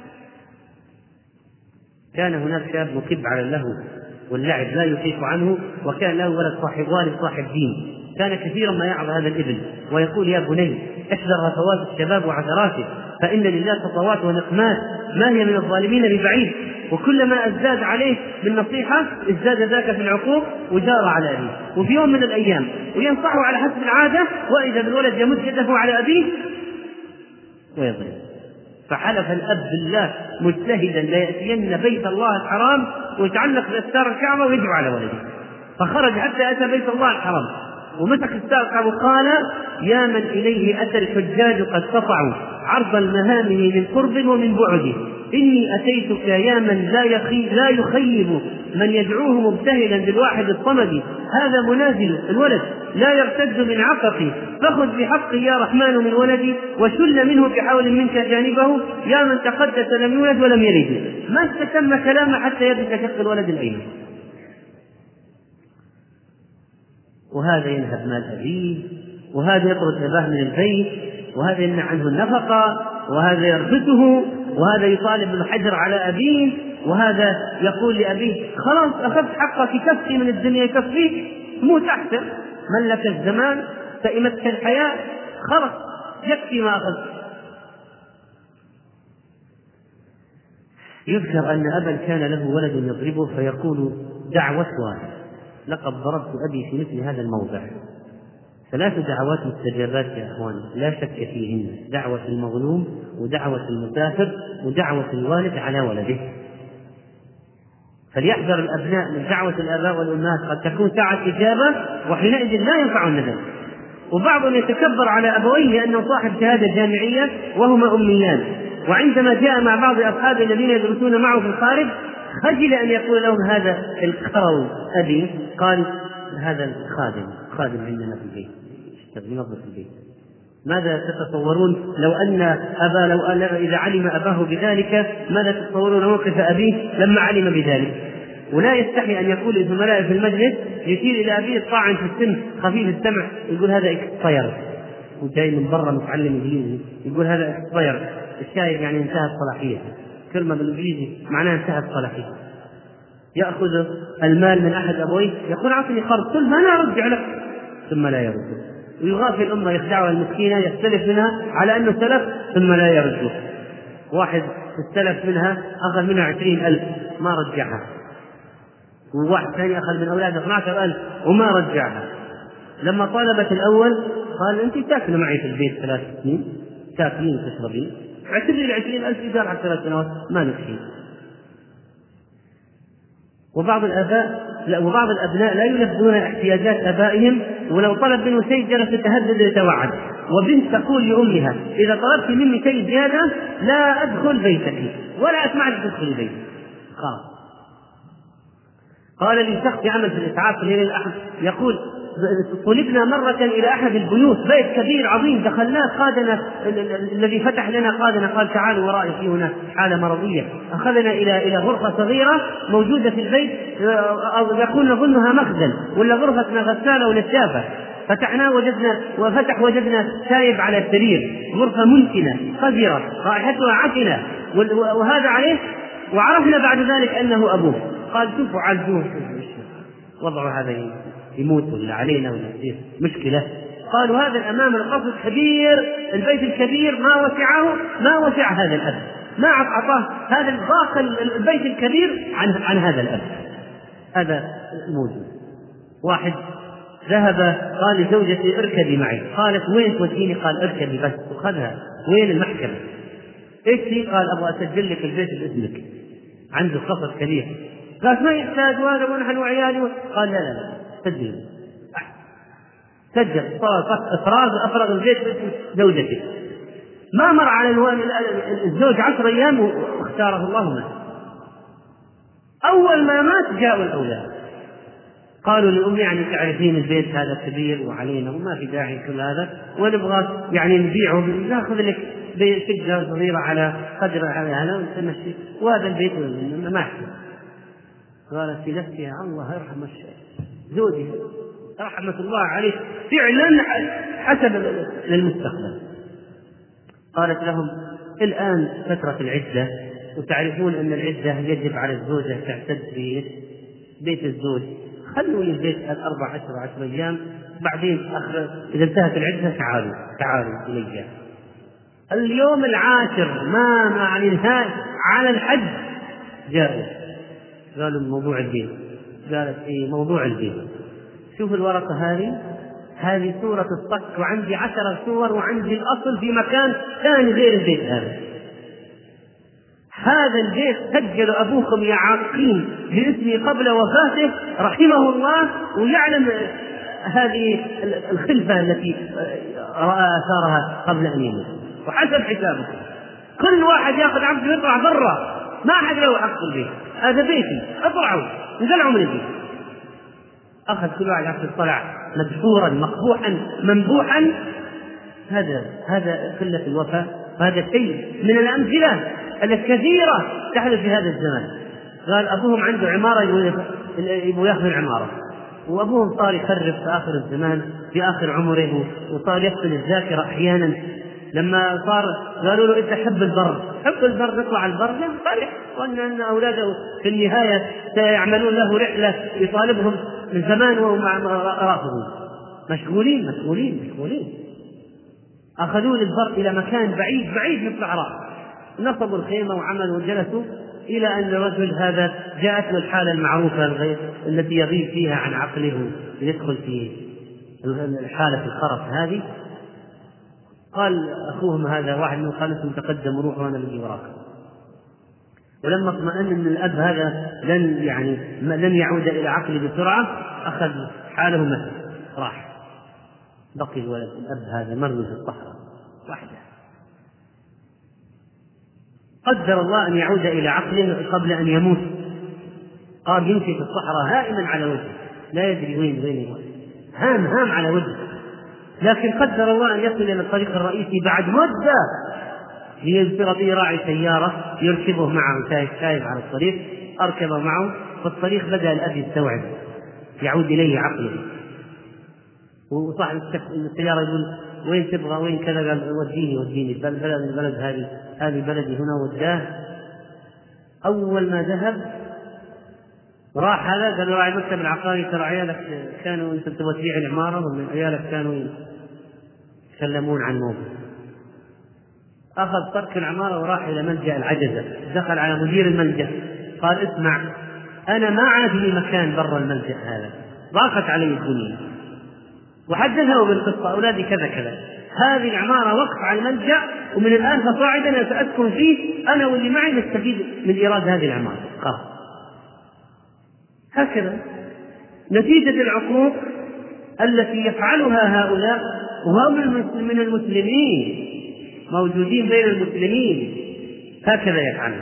كان هناك شاب مكب على اللهو واللعب لا يطيق عنه، وكان له والد صاحب دين، كان كثيرا ما يعظ هذا الابن ويقول يا بني احذر هفوات الشباب وعثراته، فإن لله خطوات ونقمات ما هي من الظالمين ببعيد. وكلما ازداد عليه بالنصيحة ازداد ذاك في العقوق وجار على أبيه. وفي يوم من الأيام وينصحه على حسب العادة، وإذا بالولد يمد يده على أبيه ويضرب. فحلف الأب بالله مجتهدا ليأتين بيت الله الحرام ويتعلق بأستار الكعبة ويدعو على ولده. فخرج حتى أتى بيت الله الحرام ومسك أستار الكعبة وقال يا من إليه أتى الحجاج قد قطعوا عرض المهامه من قرب ومن بعد، إني أتيتك يا من لا يخيب من يدعوه مبتهلا بالواحد الصمد، هذا منازل الولد لا يرتد من عققي، فخذ بحقي يا رحمن من ولدي وشل منه بحول منك جانبه، يا من تقدس لم يولد ولم يلد. ما استتم كلامه حتى يبدأ شق الولد الأيمن. وهذا ينهب مال أبيه، وهذا يطرد أباه من البيت، وهذا يمنع عنه النفقة، وهذا يربطه، وهذا يطالب بالحجر على أبيه، وهذا يقول لأبيه خلاص أخذت حقك يكفي من الدنيا يكفيك، موت أحسن، من لك الزمان سئمتك الحياة، خلاص يكفي ما أخذت. يذكر أن أبا كان له ولد يضربه فيقول دعوة والد لقد ضربت أبي في مثل هذا الموضع. 3 دعوات مستجابات يا أخوان لا شك فيهن، دعوة المظلوم ودعوة المسافر ودعوة الوالد على ولده. فليحذر الأبناء من دعوة الآباء والأمهات، قد تكون ساعة إجابة وحينئذ لا ينفع الندم. وبعضهم يتكبر على أبويه لأنه صاحب شهادة جامعية وهما أميان، وعندما جاء مع بعض أصحابه الذين يدرسون معه في الخارج خجل أن يقول لهم هذا القرو أبي، قال هذا خادم عندنا في البيت يشتغل ينظف البيت. ماذا تتصورون إذا علم أباه بذلك ماذا تتصورون موقف أبيه لما علم بذلك؟ ولا يستحي أن يقول لزملائه في المجلس يشير إلى أبيه الطاعن في السن خفيف السمع يقول هذا اكسباير، وجاي من برا متعلم إنجليزي يقول هذا اكسباير، الشاير يعني انتهت صلاحيته، كلمة بالإنجليزي معناها انتهت صلاحيته. يأخذ المال من أحد أبويه يقول أعطني قرض ثم أنا أرجع لك، ثم لا يرده، ويغافل الأمة يخدعها المسكينة يختلف منها على أنه سلف ثم لا يرده. واحد استلف منها أخذ منها 20,000 ما رجعها، وواحد ثاني أخذ من أولاده 12,000 وما رجعها. لما طالبت الأول قال أنت ساكنة معي في البيت 3 سنين تاكلين وتشربين، اعتبري 20,000 إيجار على 3 سنوات ما نكفي. وبعض الأبناء لا ينفذون احتياجات آبائهم، ولو طلب منه شيء جلس يتهدد ويتوعد. وبنت تقول لأمها إذا طلبت مني شيء زيادة لا أدخل بيتك ولا أسمعك تدخل بيتك. قال لي شخص يعمل في الإسعاف في الليل الأحد يقول طلبنا مرة إلى أحد البيوت، بيت كبير عظيم دخلناه، قادنا الذي فتح لنا قادنا قال تعالوا ورائي في هنا حالة مرضية، أخذنا إلى غرفة صغيرة موجودة في البيت، أو يكون نظنها مخزن ولا غرفة غسالة ونشافة. فتحناه وجدنا سايب على السرير، غرفة منتنة قذرة رائحتها عفنة وهذا عليه. وعرفنا بعد ذلك أنه أبوه. قال شوفوا عالجوه، وضعوا هذا يموت ولا علينا ولا يصير مشكلة. قالوا هذا الأمام القصر كبير، البيت الكبير ما وسع هذا الأب، ما أعطاه هذا الضاق البيت الكبير عن هذا الأب. هذا الموجود. واحد ذهب قال لزوجتي اركبي معي، قالت وين توديني؟ قال اركبي بس. وخذها. وين المحكمة؟ ايش في؟ قال ابغى اسجل لك البيت باسمك، عنده قصر كبير. قالت ما يحتاج وهذا ونحن وعيالي قال لا سجل. سجل افرغ البيت باسم زوجتي. ما مر على الزوج 10 أيام واختاره الله مات. اول ما مات جاءوا الاولاد قالوا لأمي يعني تعرفين البيت هذا كبير وعلينا وما في داعي كل هذا، ونبغى يعني نبيعه، ناخذ لك شقة صغيرة على قدر هذا ونمشي، وهذا البيت ما يحتاج. قالت في نفسها الله يرحم زوجي رحمة الله عليه فعلا حسب للمستقبل. قالت لهم الآن فترة العدة، وتعرفون أن العدة يجب على الزوجة تعتد في بيت الزوج، خلوا لي البيت 10 أيام، بعدين إذا انتهت العدة تعالوا إلي. اليوم 10 ما يعني نهاية على الحج جاءوا قالوا موضوع البيت. قالت إيه موضوع البيت؟ شوف الورقة هذه صورة الصك، وعندي 10 صور، وعندي الأصل في مكان ثاني غير البيت هذا البيت سجل أبوكم يا عاقين باسمي قبل وفاته رحمه الله، ويعلم هذه الخلفة التي رأى أثارها قبل أن يموت، وحسب حسابه كل واحد يأخذ عبده يطلع برا، ما أحد له حق البيت، هذا بيتي اطلعوا انزلعوا من البيت. أخذ كل واحد عبده طلع مدحورا مقبوحا منبوحا. هذا قلة الوفاء، وهذا شيء من الأمثلة الكثيرة تحدث في هذا الزمان. قال أبوهم عنده عمارة يبغوا يأخذ العمارة، وأبوهم صار يخرب في آخر الزمان في آخر عمره، وصار يفقد الذاكرة أحيانا. لما صار قالوا له أنت حب البر نطلع البر، لا صالح، وأن أولاده في النهاية سيعملون له رحلة يطالبهم من زمان وهم رافضون مشغولين. أخذوا للبر إلى مكان بعيد من الصحراء، نصبوا الخيمة وعملوا وجلسوا، إلى أن الرجل هذا جاءت له الحالة المعروفة التي يغيب فيها عن عقله ويدخل في الحالة الخرف هذه. قال أخوهم هذا واحد منهم قال أنتم تقدموا روحوا وأنا بجي وراكم. ولما اطمأن أن الأب هذا لن يعود إلى عقله بسرعة، أخذ حاله مثل راح، بقي الولد الأب هذا مرمي في الصحراء وحده. قدر الله أن يعود إلى عقله قبل أن يموت، قام يمشي في الصحراء هائما على وجهه، لا يدري وين يموت، هام على وجهه. لكن قدر الله أن يصل إلى الطريق الرئيسي بعد مدة، ليصير به راعي سيارة يركبه معه، شايف على الطريق، أركبه معه في الطريق. بدأ الأب يستوعب، يعود إليه عقله، وصاحب السيارة يقول وين تبغى وين كذا، قال وديني البلد هذه بلدي هنا. وداه. أول ما ذهب راح هذا قال راعي المكتب العقاري ترى عيالك كانوا انت تبغى تبيع العمارة ومن عيالك كانوا يتكلمون عن موضوع. أخذ ترك العمارة وراح إلى ملجأ العجزة، دخل على مدير الملجأ قال اسمع أنا ما عاد لي مكان برا الملجأ هذا، ضاقت علي الدنيا، وحدثه بالقصة أولادي كذا هذه العمارة وقف على الملجأ، ومن الآن فصاعدا أنا سأسكن فيه أنا واللي معي نستفيد من إيراد هذه العمارة. هكذا نتيجة العقوق التي يفعلها هؤلاء وهم من المسلمين موجودين بين المسلمين، هكذا يفعلون.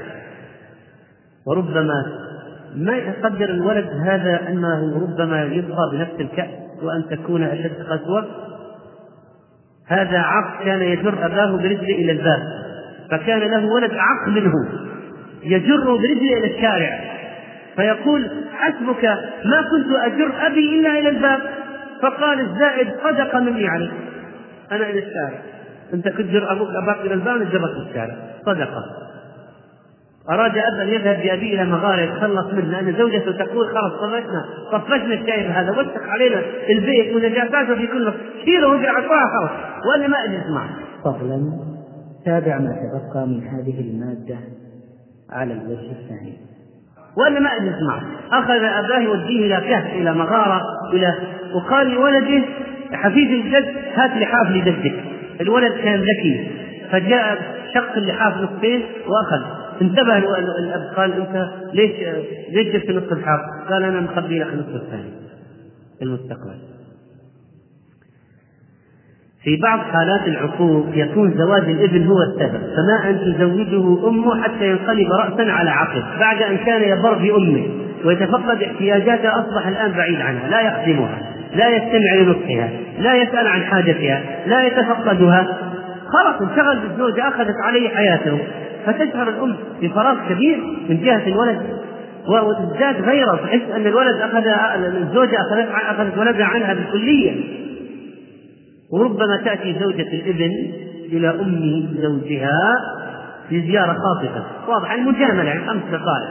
وربما ما يقدر الولد هذا أنه ربما يبقى بنفس الكأس وأن تكون أشد قسوة. هذا عق كان يجر أباه برجله إلى الباب، فكان له ولد أعق منه يجر برجله إلى الشارع، فيقول حسبك ما كنت أجر أبي إلا إلى الباب. فقال الزائد صدق مني عليك، أنا إلى الشارع، أنت كنت جر أباك إلى الباب نجرك إلى الشارع، صدقة. أراد أب أن يذهب بأبيه إلى مغارة يتخلص منه، لأن زوجته تقول خلاص طفشنا الشايب هذا، وسخ علينا البيت ونجاساته في كل شيله وجع عطاها خلاص، وأنا ما أجلس معه. فضلا تابع ما تبقى من هذه المادة على الوجه الثاني. وأنا ما أجلس معه. أخذ أباه يوديه إلى كهف إلى مغارة وقال لولده حفيد الجد هات لحاف لجدك. الولد كان ذكي فجاء شق اللحاف نصفين وأخذ. انتبه الأب قال أنت ليش جبت نصف الحاف؟ قال أنا مخبي لك النصف الثاني في المستقبل. في بعض حالات العقوق يكون زواج الابن هو السبب، فما أن تزوجه أمه حتى ينقلب رأسا على عقب بعد أن كان يبر بأمه ويتفقد احتياجاتها، أصبح الآن بعيد عنها، لا يخدمها، لا يستمع لنصحها، لا يسأل عن حاجتها، لا يتفقدها، خلاص انشغل بالزوجة أخذت عليه حياته. فتشعر الأم بفراغ كبير من جهة الولد، وتزداد غيره، تحس أن الولد الزوجة أخذت ولدها عنها بالكلية. وربما تأتي زوجة الابن إلى أم زوجها في زيارة خاطفة، واضح المجاملة عن 5 دقائق،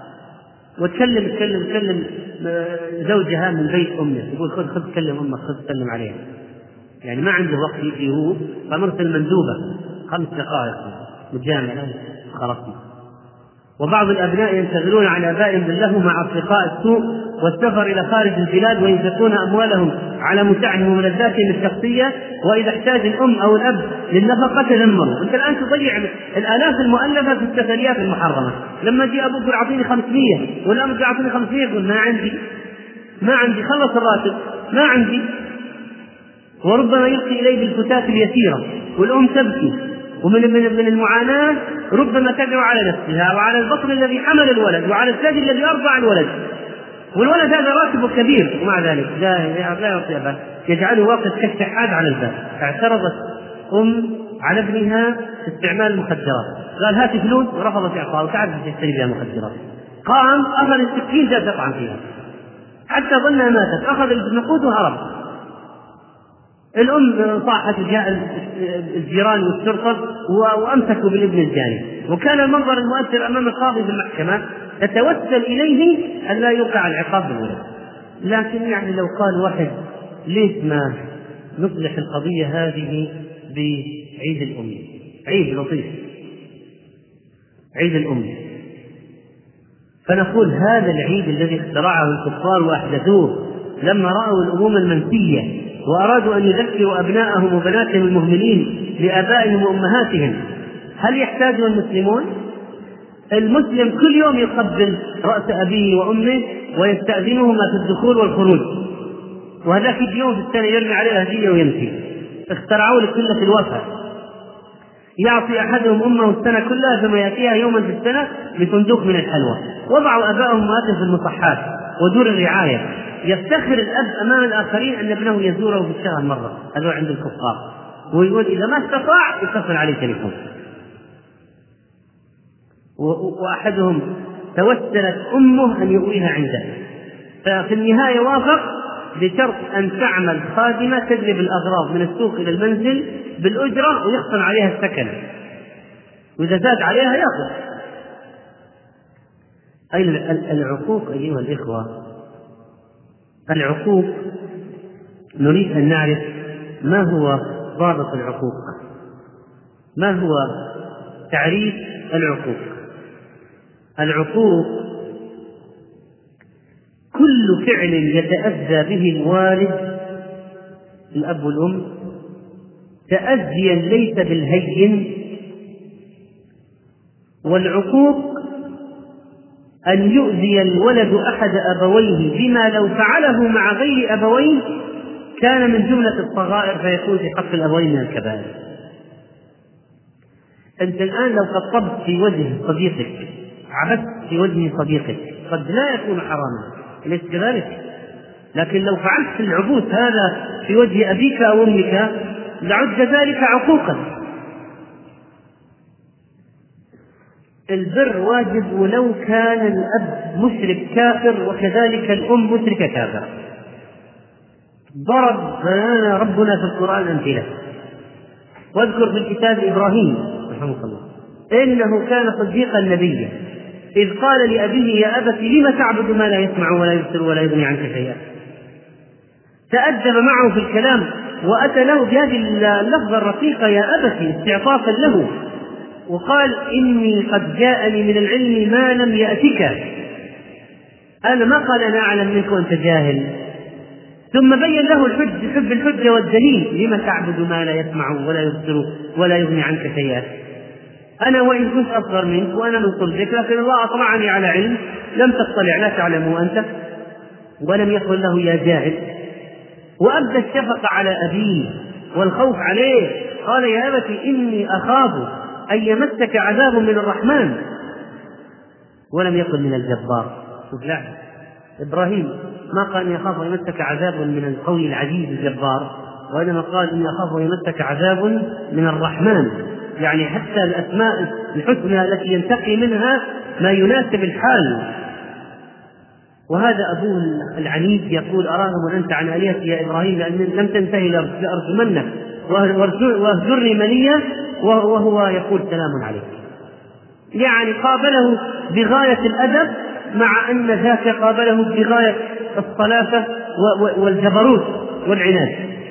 وتكلم زوجها من بيت أمه، يقول خذ كلم أمك، خذ سلم عليها، يعني ما عنده وقت يجي هو، فمرسل مندوبة 5 دقائق مجاملة خلصنا. وبعض الأبناء ينشغلون عن آبائهم باللهو مع أصدقاء السوء والسفر إلى خارج البلاد، وينفقون أموالهم على متاعهم وملذاتهم الشخصية، وإذا احتاج الأم أو الأب للنفقة تذمروا. أنت الآن تضيع الآلاف المؤلفة في السفريات المحرمة. لما جاء أبوك أعطيني 500 والأم جاء أعطيني 500، يقول ما عندي خلص الراتب ما عندي. وربما يلقي إليه بالفتاة اليسيرة والأم تبكي، ومن المعاناة ربما تدعو على نفسها وعلى البطن الذي حمل الولد وعلى الثدي الذي أرضع الولد، والولد هذا راتبه كبير، ومع ذلك لا يعطي أباه، يجعله واقف كالشحاد على الباب. اعترضت على ابنها استعمال المخدرات، قال هات فلوس ورفضت إعطاءه وتعب تشتري بها مخدرات. قام أخذ السكين جاء يطعن فيها حتى ظنها ماتت، أخذ النقود وهرب. الأم صاحت، جاء الجيران والشرطة وأمسكوا بالابن الجاني، وكان المنظر المؤثر أمام القاضي في المحكمة تتوسل إليه أن لا يوقع العقاب بالولد. لكن يعني لو قال واحد ليش ما نصلح القضية هذه بعيد الأم، عيد لطيف، عيد الأم، فنقول هذا العيد الذي اخترعه الكفار وأحدثوه لما رأوا الأمومة المنسية وأرادوا أن يذكروا أبناءهم وبناتهم المهملين لآبائهم وأمهاتهم، هل يحتاجه المسلمون؟ المسلم كل يوم يقبل رأس أبيه وأمه ويستأذنهما في الدخول والخروج، وهذاك يوم في السنة يرمي عليه هدية ويمشي. اخترعوا لكلة الوفاء، يعطي أحدهم أمه السنة كلها ثم يأتيها يوما في السنة بصندوق من الحلوى. وضعوا أبائهم وأمهاتهم في المصحات ودور الرعاية. يفتخر الأب أمام الآخرين أن ابنه يزوره في الشهر مرة، هذا عند الكفار، ويقول إذا ما استطاع يتصل عليه تليفون. وأحدهم توسلت أمه أن يؤويها عنده، ففي النهاية وافق بشرط أن تعمل خادمة تجلب الأغراض من السوق إلى المنزل بالأجرة ويحصل عليها السكن، وإذا زاد عليها يأخذ. أي العقوق أيها الإخوة، العقوق نريد أن نعرف ما هو ضابط العقوق، ما هو تعريف العقوق. العقوق كل فعل يتأذى به الوالد الأب والأم تأذيا ليس بالهين. والعقوق أن يؤذي الولد أحد أبويه بما لو فعله مع غير أبويه كان من جملة الصغائر فيكون في حق الأبوين من الكبائر. أنت الآن لو قطبت في وجه صديقك، عبثت في وجه صديقك، قد لا يكون حراما، أليس كذلك؟ لكن لو فعلت العبوس هذا في وجه أبيك أو أمك لعد ذلك عقوقا. البر واجب ولو كان الأب مشرك كافر وكذلك الأم مشركة كافرة. ضرب لنا ربنا في القرآن أمثلة، واذكر في الكتاب إبراهيم رحمه الله إنه كان صديقا نبيا إذ قال لأبيه يا أبت لم تعبد ما لا يسمع ولا يبصر ولا يغني عنك شيئا. تأدب معه في الكلام وأتى له بهذه اللفظة الرقيقة يا أبت استعطافا له، وقال إني قد جاءني من العلم ما لم يأتك، أنا ما قال أنا أعلم منك وأنت جاهل. ثم بين له حب الحجة والدليل لما تعبد ما لا يسمع ولا يبصر ولا يغني عنك شيئا. أنا وإن كنت أصغر منك وأنا من صلبك لكن الله أطلعني على علم لم تطلع لا تعلمه أنت، ولم يقل له يا جاهل. وأبدى الشفقة على أبيه والخوف عليه، قال يا أبت إني أخاف أن يمسك عذاب من الرحمن، ولم يقل من الجبار. لا، إبراهيم ما قال إني أخاف أن يمسك عذاب من القوي العزيز الجبار، وإنما قال إني أخاف أن يمسك عذاب من الرحمن، يعني حتى الأسماء الحسنى التي ينتقي منها ما يناسب الحال. وهذا أبوه العنيد يقول أراغب أنت عن آلهتي يا إبراهيم لأن لم تنتهي لأرجمنك واهجرني مليا، وهو يقول سلام عليك. يعني قابله بغاية الأدب مع أن ذاك قابله بغاية الصلافة والجبروت والعناد.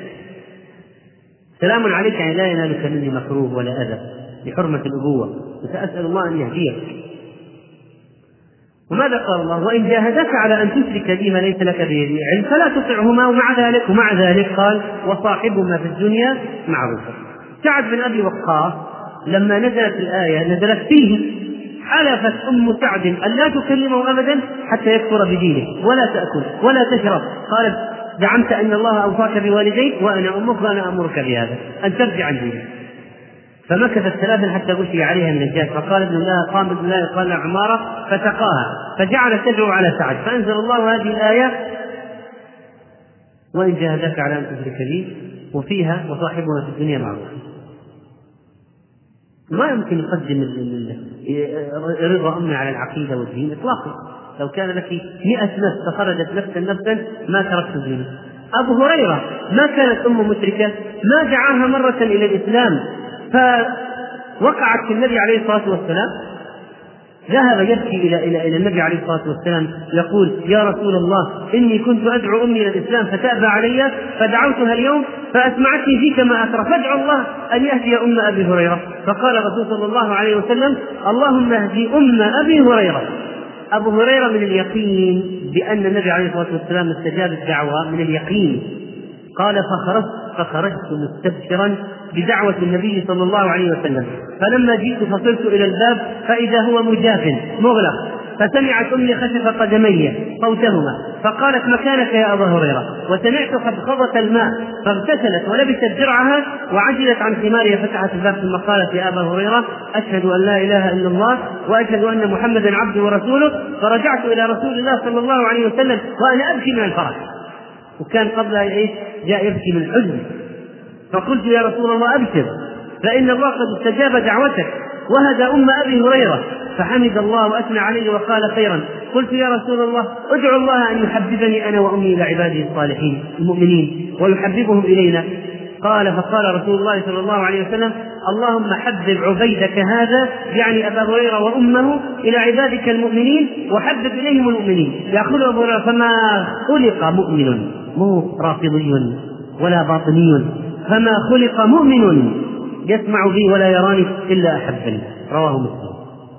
سلام عليك يعني لا ينالك مني مكروه ولا أذى لحرمة الأبوة، وسأسأل الله أن يهديك. وماذا قال الله؟ وإن جاهداك على أن تشرك بي ما ليس لك به علم فلا تطعهما، ومع ذلك قال وصاحبهما في الدنيا معروفا. سعد بن أبي وقاص لما نزلت الآية نزلت فيه حلفت أم سعد أن لا تكلمه أبدا حتى يكفر بدينه ولا تأكل ولا تشرب. قالت زعمت أن الله أوصاك بوالديك وأنا أمك وأنا أمرك بهذا أن ترجع عن دينك. فمكثت 3 حتى غشي عليها من الجهل، فقال ابن الله قام ابن الله قال عمارة فتقاها فجعلت تدعو على سعد، فأنزل الله هذه الآية وإن جاهداك على أن تشرك بي، وفيها وصاحبها في الدنيا معروف. ما يمكن يقدم رضا أمي على العقيدة والدين إطلاقا. لو كان لك 100 نفس فخرجت نفسا ما تركت دينك. أبو هريرة ما كانت أمه مشركة، ما دعاها مرة إلى الإسلام، فوقعت في النبي عليه الصلاة والسلام، ذهب يبكي إلى النبي عليه الصلاة والسلام يقول يا رسول الله إني كنت أدعو أمي إلى الإسلام فتأبى علي فدعوتها اليوم فأسمعتني فيك ما أكره، فادعو الله أن يهدي أم أبي هريرة. فقال الرسول صلى الله عليه وسلم اللهم اهدي أم أبي هريرة. أبو هريرة من اليقين بأن النبي عليه الصلاة والسلام استجاب الدعوة، من اليقين. قال فخرجت مستبشرا بدعوة النبي صلى الله عليه وسلم، فلما جئت فصلت إلى الباب فإذا هو مجاف مغلق، فسمعت أمي خشف قدمي صوتهما فقالت مكانك يا أبا هريرة، وسمعت خضخضة الماء فاغتسلت ولبست درعها وعجلت عن ثمارها فتحت الباب ثم قالت يا أبا هريرة أشهد أن لا إله إلا الله وأشهد أن محمدا عبده ورسوله. فرجعت إلى رسول الله صلى الله عليه وسلم وأنا أبكي من الفرح، وكان قبلها جاء يبكي من الحزن. فقلت يا رسول الله أبشر فإن الله قد استجاب دعوتك وهدى أم أبي هريرة. فحمد الله وأثنى عليه وقال خيرا. قلت يا رسول الله ادعو الله أن يحببني أنا وأمي إلى عباده الصالحين المؤمنين ويحببهم إلينا. فقال رسول الله صلى الله عليه وسلم اللهم حبب عبيدك هذا يعني أبا هريرة وأمه إلى عبادك المؤمنين وحبب إليهم المؤمنين. يقول أبو هريرة فما خلق مؤمن مو رافضي ولا باطني، فما خلق مؤمن يسمع بي ولا يراني إلا أحبني. رواه مسلم.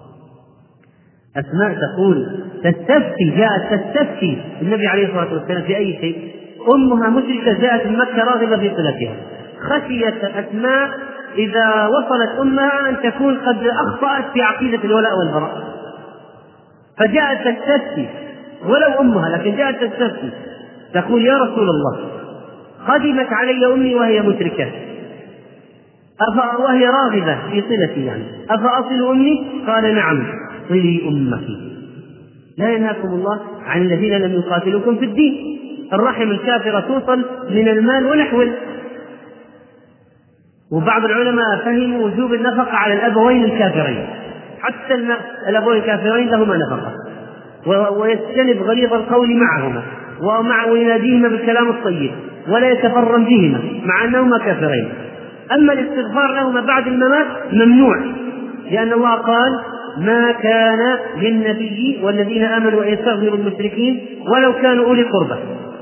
أسماء تقول جاءت تستفتي النبي عليه الصلاة والسلام في أي شيء، أمها مشركة جاءت من مكة راغبة في صلتها، خشيت أسماء إذا وصلت أمها أن تكون قد أخطأت في عقيدة الولاء والبراء، فجاءت تستفتي ولو أمها لكن جاءت تستفتي تقول يا رسول الله قدمت علي أمي وهي مشركة وهي راغبة في صلتي يعني أفأصل أمي؟ قال نعم صلي أمك. لا ينهاكم الله عن الذين لم يقاتلوكم في الدين الرحم الكافرة توصل من المال ونحوه. وبعض العلماء فهموا وجوب النفقة على الأبوين الكافرين، حتى الأبوين الكافرين لهما نفقة، ويجتنب غليظ القول معهما ويناديهما بالكلام الطيب ولا يتفرم بهما مع أنهما كافرين. أما الاستغفار لهما بعد الممات ممنوع، لأن الله قال: ما كان للنبي والذين آمنوا أن يستغفروا المشركين ولو كانوا أولي قربى.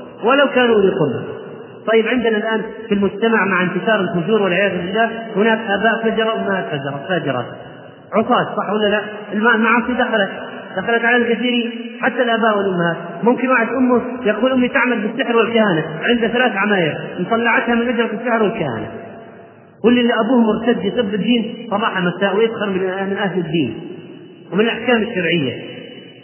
طيب عندنا الآن في المجتمع مع انتشار الفجور والعياذ بالله هناك آباء فجرة وأمهات فاجرات عصاة، صح ولا لا؟ المعاصي دخلت على الكثير، حتى الآباء والأمهات. ممكن واحد أمه يقول: أمي تعمل بالسحر والكهانة، عندها 3 عماير مطلعتها من أجل السحر والكهانة. كل اللي أبوه مرتد يسب الدين صباح مساء ويسخر من أهل الدين ومن الأحكام الشرعية.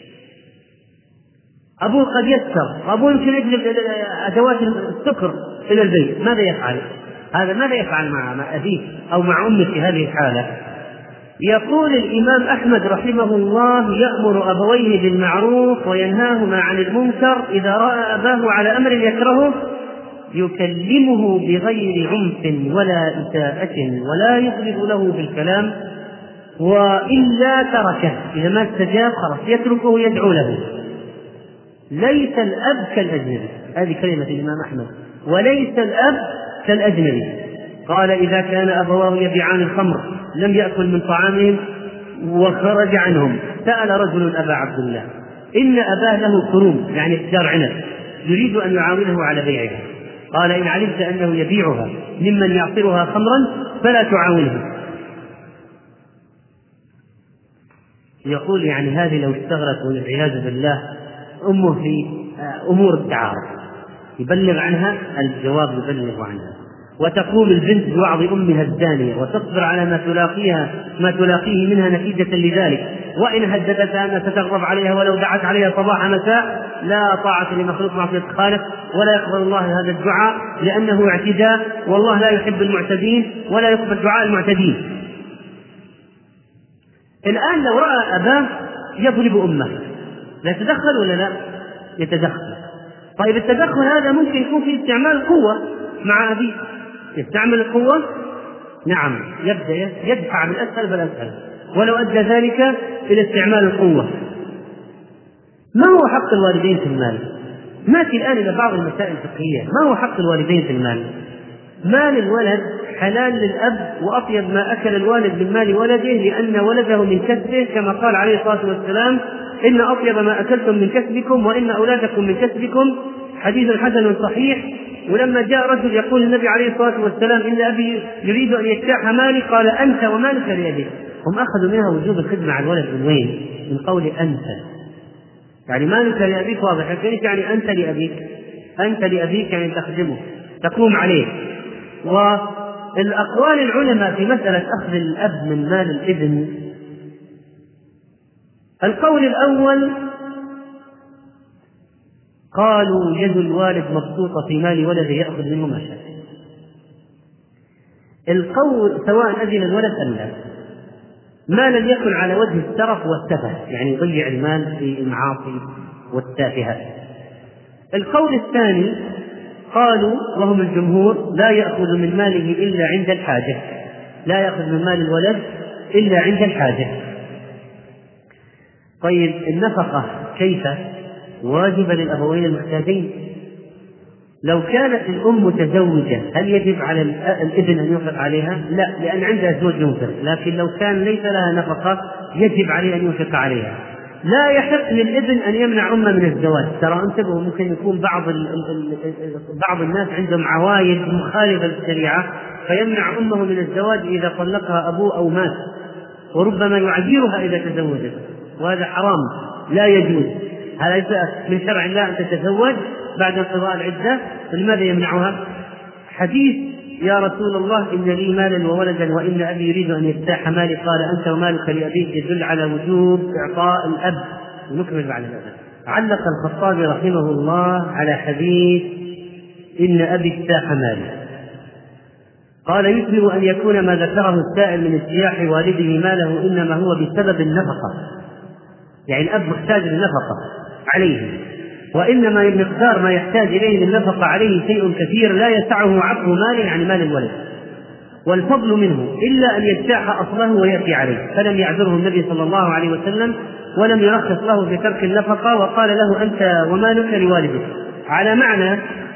أبوه قد يسكر، وأبوه يمكن يجلب أدوات السكر إلى البيت. ماذا يفعل؟ ماذا يفعل مع أبيه أو مع أمه في هذه الحالة؟ يقول الإمام أحمد رحمه الله: يأمر أبويه بالمعروف وينهاهما عن المنكر. إذا رأى أباه على أمر يكرهه يكلمه بغير عنف ولا إساءة ولا يضرب له بالكلام، وإلا تركه. إذا ما استجاب خلاص يتركه يدعو له. ليس الأب كالأجنبي، هذه كلمة الإمام أحمد، وليس الأب كالأجنبي. قال: إذا كان أبواه يبيعان الخمر لم يأكل من طعامهم وخرج عنهم، سأل رجل أبا عبد الله: إن أباه له كروم، يعني اشجار عنب، يريد أن يعاونه على بيعها. قال: إن علمت أنه يبيعها ممن يعصرها خمرا فلا تعاونه. يقول يعني هذه لو اشتغلت والعياذ بالله أمه في أمور التعارف يبلغ عنها، الجواب يبلغ عنها، وتقوم البنت بوعظ أمها الزانية وتصبر على ما تلاقيه منها نتيجة لذلك، وإن هددتها أن تتغضب عليها ولو دعت عليها صباح مساء. لا طاعة لمخلوق معصية الخالق، ولا يقبل الله هذا الدعاء لأنه اعتداء، والله لا يحب المعتدين ولا يقبل دعاء المعتدين. الآن لو رأى أباه يضرب أمه لا يتدخل ولا لا؟ يتدخل. طيب التدخل هذا ممكن يكون في استعمال القوة مع أبيه، يستعمل القوة، نعم، يبدأ يدفع بالأسهل فالأسهل، ولو أدى ذلك إلى استعمال القوة. ما هو حق الوالدين في المال؟ نأتي الآن إلى بعض المسائل الفقهية. ما هو حق الوالدين في المال؟ مال الولد حلال للأب، وأطيب ما أكل الوالد من مال ولده لأن ولده من كسبه، كما قال عليه الصلاة والسلام: إن أطيب ما أكلتم من كسبكم وإن أولادكم من كسبكم. حديث حسن صحيح. ولما جاء رجل يقول النبي عليه الصلاة والسلام: إن أبي يريد أن يجتاح مالي، قال: أنت ومالك لأبيك. هم أخذوا منها وجوب الخدمة على الولد من وين؟ من قول أنت، يعني مالك لأبيك واضح، لكن يعني أنت لأبيك، أنت لأبيك يعني تخدمه تقوم عليه. والأقوال العلماء في مسألة أخذ الأب من مال الابن: القول الأول قالوا: يد الوالد مبسوطة في مال ولده يأخذ منه ما شاء. القول سواء أذن الولد أم لا، ما لم يكن على وجه الترف والسفه، يعني يضيع المال في المعاصي والتافهات. القول الثاني قالوا وهم الجمهور: لا يأخذ من ماله إلا عند الحاجة، لا يأخذ من مال الولد إلا عند الحاجة. طيب النفقة كيف؟ واجبة للأبوين المحتاجين. لو كانت الأم متزوجة هل يجب على الابن أن ينفق عليها؟ لا، لأن عندها زوج ينفق. لكن لو كان ليس لها نفقة يجب عليه أن ينفق عليها. لا يحق للابن أن يمنع أمه من الزواج. ترى انتبهوا، ممكن يكون بعض الناس عندهم عوايد مخالفة للشريعة فيمنع أمه من الزواج إذا طلقها أبوه أو مات، وربما يعيرها إذا تزوجت، وهذا حرام لا يجوز. هذا ليس من شرع الله أن تتزوج بعد انقضاء العدة. فلماذا يمنعها؟ حديث: يا رسول الله إن لي مالا وولدا وإن أبي يريد أن يجتاح مالي، قال: أنت ومالك لأبيك، يدل على وجوب إعطاء الأب. ونكمل بعد ذلك. علق الخطابي رحمه الله على حديث إن أبي اجتاح مالي، قال: يشبه أن يكون ما ذكره السائل من اجتياح والده ماله إنما هو بسبب النفقة، يعني الأب محتاج للنفقة عليه، وإنما مقدار ما يحتاج إليه للنفقة عليه شيء كثير لا يسعه عطف مال يعني مال الولد، والفضل منه إلا أن يجتاح أصله ويأتي عليه، فلم يعذره النبي صلى الله عليه وسلم ولم يرخص له في ترك النفقة، وقال له أنت ومالك لوالدك، على معنى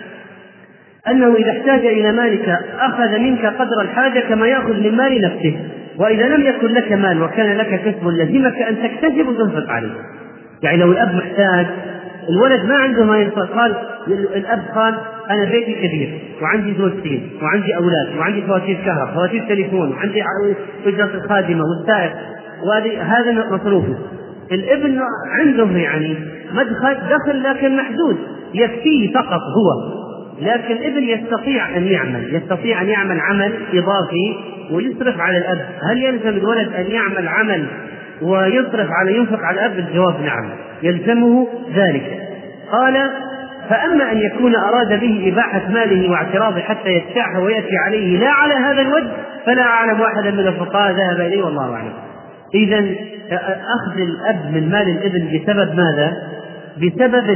أنه إذا احتاج إلى مالك أخذ منك قدر الحاجة كما يأخذ من مال نفسه، وإذا لم يكن لك مال وكان لك كسب لزمك أن تكتسب وتنفق عليه. يعني لو الأب محتاج، الولد ما عنده ما ينفق، قال الأب قال أنا بيتي كبير وعندي زوجتين وعندي أولاد وعندي فواتير كهرباء فواتير تليفون وعندي أجرة الخادمة والسائق وهذا مصروفه. الابن عنده يعني دخل لكن محدود يكفيه فقط هو، لكن الابن يستطيع أن يعمل عمل إضافي ويصرف على الأب. هل يلزم الولد أن يعمل عمل وينفق على الأب؟ الجواب نعم، يلزمه ذلك. قال فأما أن يكون أراد به إباحة ماله واعتراضه حتى يدفعه ويأتي عليه لا على هذا الوجه فلا أعلم واحدا من الفقهاء ذهب إليه والله أعلم. إذن أخذ الأب من مال الابن بسبب ماذا؟ بسبب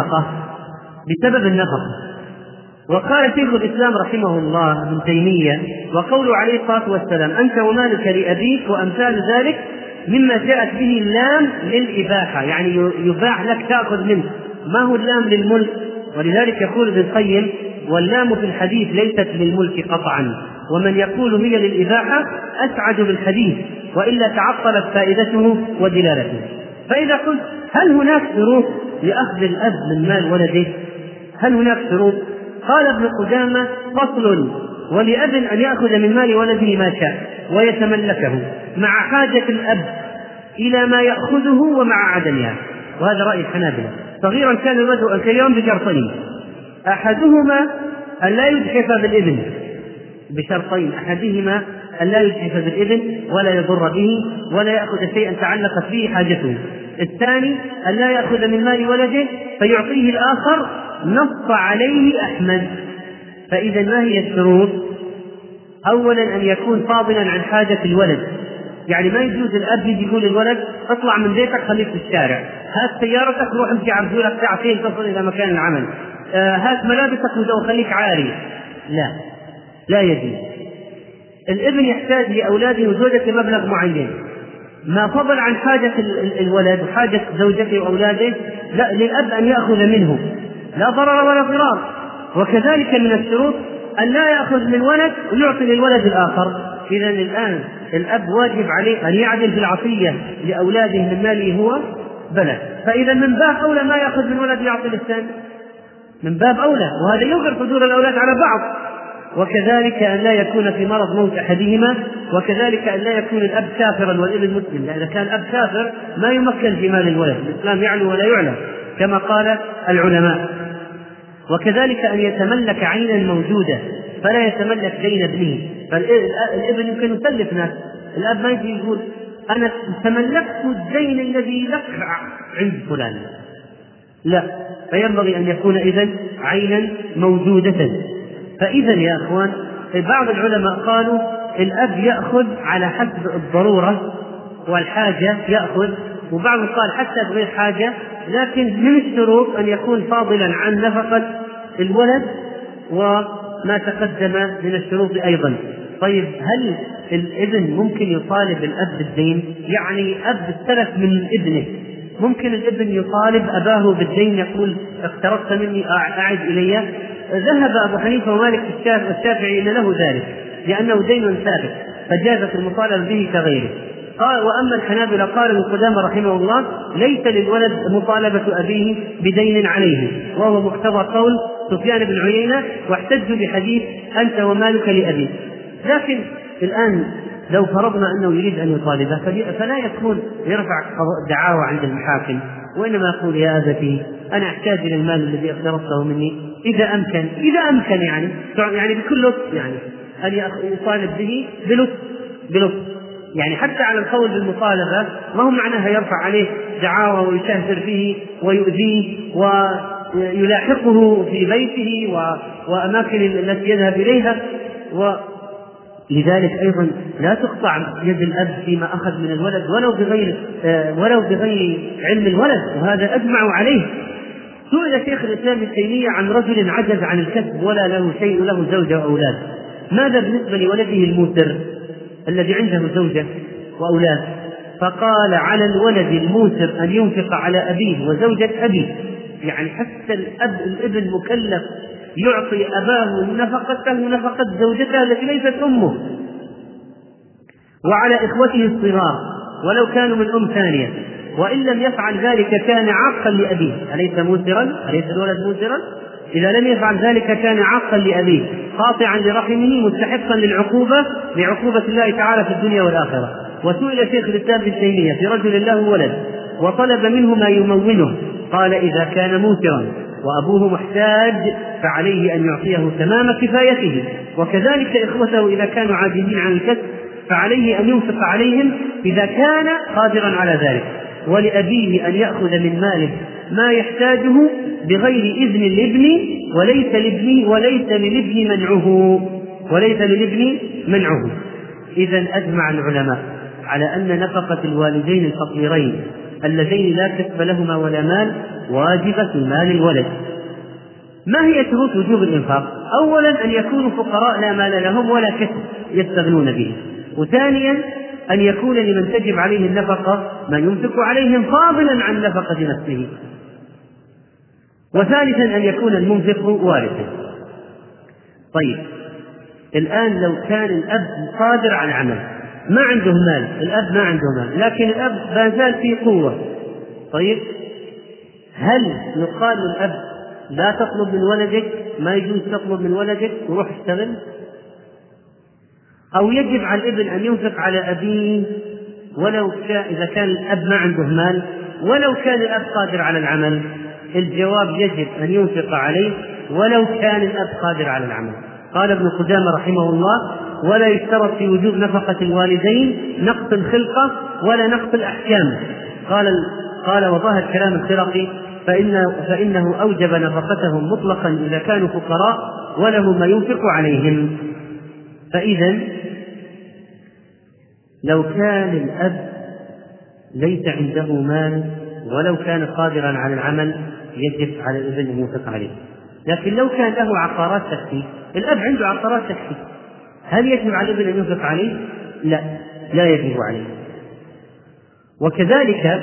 النفقة. وقال شيخ الإسلام رحمه الله ابن تيمية وقوله عليه الصلاة والسلام أنت ومالك لأبيك وأمثال ذلك مما جاءت به اللام للإباحة، يعني يباح لك تأخذ منه، ما هو اللام للملك. ولذلك يقول ابن القيم واللام في الحديث ليست للملك قطعا، ومن يقول هي للإباحة أسعد بالحديث وإلا تعطلت فائدته ودلالته. فإذا قلت هل هناك شروط لأخذ الأب من مال ولده؟ هل هناك شروط؟ قال ابن قدامة فصل ولأب أن يأخذ من مال ولده ما شاء ويتملكه مع حاجة الأب إلى ما يأخذه ومع عدمها، وهذا رأي الحنابلة. صغيرا كان الولد اليوم بشرطين، أحدهما أن لا يجحف بالابن بشرطين، أحدهما أن لا يجحف بالابن ولا يضر به ولا يأخذ شيئا تعلقت به حاجته، الثاني أن لا يأخذ من مال ولده فيعطيه الآخر نص عليه أحمد. فإذا ما هي الشروط؟ أولا أن يكون فاضلا عن حاجة الولد، يعني ما يجوز الأب يجي يقول للولد اطلع من بيتك خليك في الشارع، هات سيارتك روح امشي عرجولك ساعتين تصل إلى مكان العمل، هات ملابسك وخليك عاري، لا يجوز. الابن يحتاج لأولاده وزوجته مبلغ معين، ما فضل عن حاجة الولد وحاجة زوجته وأولاده لا للأب أن يأخذ منه، لا ضرر ولا ضرار. وكذلك من الشروط أن لا يأخذ من ولد ويعطي للولد الآخر. إذا الآن الأب واجب عليه أن يعدل في العطية لأولاده من ماله هو بلد، فإذا من باب أولى ما يأخذ من ولد يعطي للثاني، من باب أولى، وهذا يغر صدور الأولاد على بعض. وكذلك أن لا يكون في مرض موت أحدهما، وكذلك أن لا يكون الأب كافرا والابن مسلم، لأن كان الأب كافر ما يمكن في مال الولد، الإسلام يعلو ولا يعلى كما قال العلماء. وكذلك أن يتملك عينا موجودة فلا يتملك دين ابنه، فالابن يمكن يسلف ناس، الأب ما يجي يقول أنا تملكت الدين الذي لك عند فلان، لا، فينبغي أن يكون إذن عينا موجودة. فإذا يا أخوان بعض العلماء قالوا الأب يأخذ على حسب الضرورة والحاجة يأخذ، وبعضهم قال حتى بغير حاجة، لكن من الشروط أن يكون فاضلا عن نفقة الولد وما تقدم من الشروط أيضا. طيب هل الابن ممكن يطالب الأب بالدين؟ يعني أب استلف من ابنه، ممكن الابن يطالب أباه بالدين يقول اقترضت مني أعد إلي؟ ذهب أبو حنيفة ومالك والشافعي إن له ذلك لأنه دين ثابت فجازت المطالبة به كغيره. وأما الحنابلة قال ابن قدامة رحمه الله ليس للولد مطالبة أبيه بدين عليه، وهو مقتضى قول سفيان بن عيينة، واحتجوا بحديث أنت ومالك لأبيك. لكن الآن لو فرضنا أنه يريد أن يطالبه فلا يكون يرفع دعاوى عند المحاكم، وإنما يقول يا أبتي أنا أحتاج إلى المال الذي اقترضته مني إذا أمكن يعني بكل لطف، يعني أن يطالب به بلطف، يعني حتى على القول بالمطالبة ما هو معناها يرفع عليه دعاوى ويشهر فيه ويؤذيه ويلاحقه في بيته وأماكن التي يذهب إليها. ولذلك أيضا لا تقطع يد الأب فيما أخذ من الولد ولو بغير علم الولد، وهذا أجمع عليه. سئل شيخ الإسلام ابن تيمية عن رجل عجز عن الكسب ولا له شيء له زوجة وأولاد، ماذا بالنسبة لولده الموسر الذي عنده زوجة وأولاد؟ فقال: على الولد الموسر أن ينفق على أبيه وزوجة أبيه، يعني حتى الابن مكلف يعطي أباه نفقة زوجته التي ليست أمه، وعلى إخوته الصغار ولو كانوا من أم ثانية، وإن لم يفعل ذلك كان عاقا لأبيه. أليس موسرا؟ أليس الولد موسرا؟ إذا لم يفعل ذلك كان عاقا لأبيه قاطعا لرحمه مستحقا لعقوبة الله تعالى في الدنيا والآخرة. وسئل شيخ الإسلام ابن تيمية في رجل له ولد وطلب منه ما يمونه، قال: إذا كان موسرا وأبوه محتاج فعليه أن يعطيه تمام كفايته، وكذلك إخوته إذا كانوا عاجزين عن الكسب فعليه أن ينفق عليهم إذا كان قادرا على ذلك، ولأبيه أن يأخذ من ماله ما يحتاجه بغير إذن الابن، وليس للابن منعه. إذن أجمع العلماء على أن نفقة الوالدين الفقيرين اللذين لا كسب لهما ولا مال واجبة في مال الولد. ما هي شروط وجوب الإنفاق؟ أولا أن يكونوا فقراء لا مال لهم ولا كسب يستغنون به، وثانيا أن يكون لمن تجب عليه النفقة من ينفق عليهم فاضلا عن نفقة نفسه، وثالثا أن يكون المنفق وارثا. طيب، الآن لو كان الأب قادر على العمل ما عنده مال، الأب ما عنده مال لكن الأب ما زال في قوة، طيب هل يقال للأب لا تطلب من ولدك، ما يجوز تطلب من ولدك وروح اشتغل؟ أو يجب على الابن أن ينفق على أبيه ولو إذا كان الأب ما عنده مال ولو كان الأب قادر على العمل؟ الجواب: يجب أن ينفق عليه ولو كان الأب قادر على العمل. قال ابن قدامة رحمه الله: ولا يشترط في وجوب نفقة الوالدين نقص الخلقة ولا نقص الأحكام. قال وظاهر كلام الخرقي فإنه أوجب نفقتهم مطلقا إذا كانوا فقراء وله ما ينفق عليهم. فإذا لو كان الأب ليس عنده مال ولو كان قادرا على العمل يجب على الابن أن ينفق عليه، لكن لو كان له عقارات تكفي، الأب عنده عقارات تكفي، هل يجب على الابن أن ينفق عليه؟ لا يجب عليه. وكذلك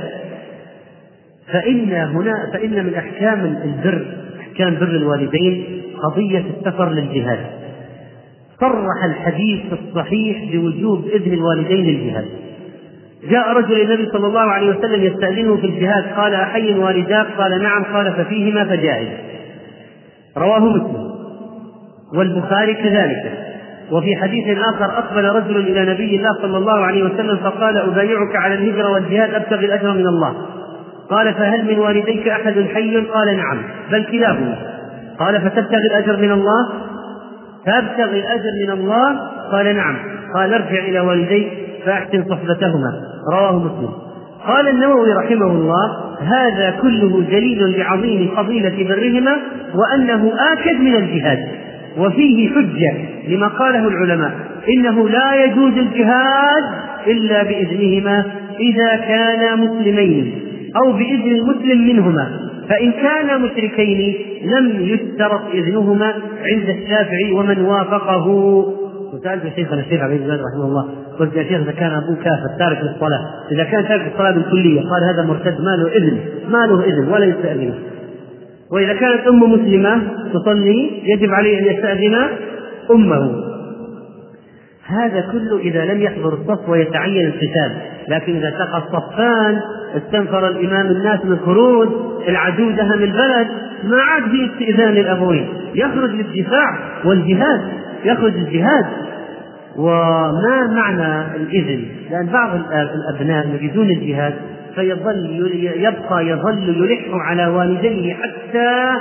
فإن من أحكام بر الوالدين قضية السفر للجهاد. صرح الحديث الصحيح بوجوب إذن الوالدين للجهاد. جاء رجل إلى النبي صلى الله عليه وسلم يستأذنه في الجهاد، قال: أحي والداك؟ قال: نعم. قال: ففيهما فجاهد. رواه مسلم والبخاري كذلك. وفي حديث آخر: أقبل رجل إلى نبي الله صلى الله عليه وسلم فقال: أبايعك على الهجرة والجهاد أبتغي الأجر من الله. قال: فهل من والديك أحد حي؟ قال: نعم، بل كلاهما. قال: فتبتغي الأجر من الله؟ فأبتغي الأجر من الله؟ قال: نعم. قال: ارجع إلى والديك فأحسن صحبتهما. رواه مسلم. قال النووي رحمه الله: هذا كله دليل لعظيم فضيلة برهما وأنه آكد من الجهاد، وفيه حجة لما قاله العلماء إنه لا يجوز الجهاد إلا بإذنهما إذا كانا مسلمين أو بإذن المسلم منهما، فإن كانا مشركين لم يشترط إذنهما عند الشافعي ومن وافقه. وسألت شيخنا الشيخ عبد العزيز رحمه الله، قلت: يا شيخ إذا كان أبوه كافر تارك للصلاة، إذا كان تارك الصلاة بالكلية، قال: هذا مرتد ما له إذن ولا يستأذنه. وإذا كانت أمه مسلمة تصلي يجب عليه أن يستأذن أمه. هذا كله إذا لم يحضر الصف ويتعين القتال، لكن إذا تقى الصفان استنفر الإمام الناس من خروج العدو دهم البلد، ما عاد في استئذان للأبوين، يخرج للدفاع والجهاد، يخرج الجهاد. وما معنى الإذن؟ لأن بعض الأبناء يريدون الجهاد فيظل يلح على والديه حتى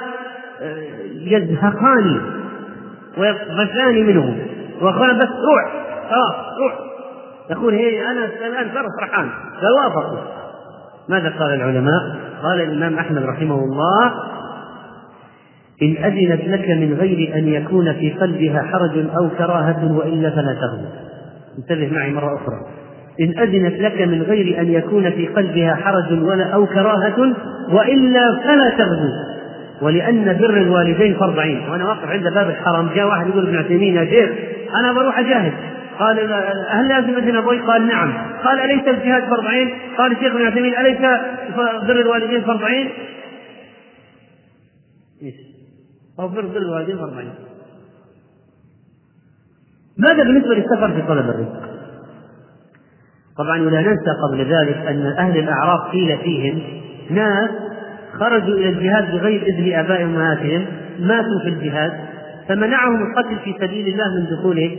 يزهقان ويغفلان منه، وقال: بس روح يقول: هي أنا الآن فرحان فوافقوا. ماذا قال العلماء؟ قال الإمام أحمد رحمه الله: إن أذنت لك من غير أن يكون في قلبها حرج أو كراهة وإلا فلا تغضب. انتبه معي مرة أخرى: إن أذنت لك من غير أن يكون في قلبها حرج أو كراهة وإلا فلا تغضب. ولأن بر الوالدين فرض عين. وأنا واقف عند باب الحرم جاء واحد يقول ابن عثيمين يا شيخ أنا بروح أجاهد، قال هل لازم أذن أبوي؟ قال نعم. قال أليس الجهاد فرض عين؟ قال الشيخ ابن عثيمين أليس بر الوالدين فرض عين؟ أو بر الوالدين فرض عين. ماذا بالنسبة للسفر في طلب الرزق؟ طبعا ولا ننسى قبل ذلك أن أهل الأعراف قيل فيهم ناس خرجوا إلى الجهاد بغير إذن آبائهم وأمهاتهم، ماتوا في الجهاد فمنعهم القتل في سبيل الله من دخول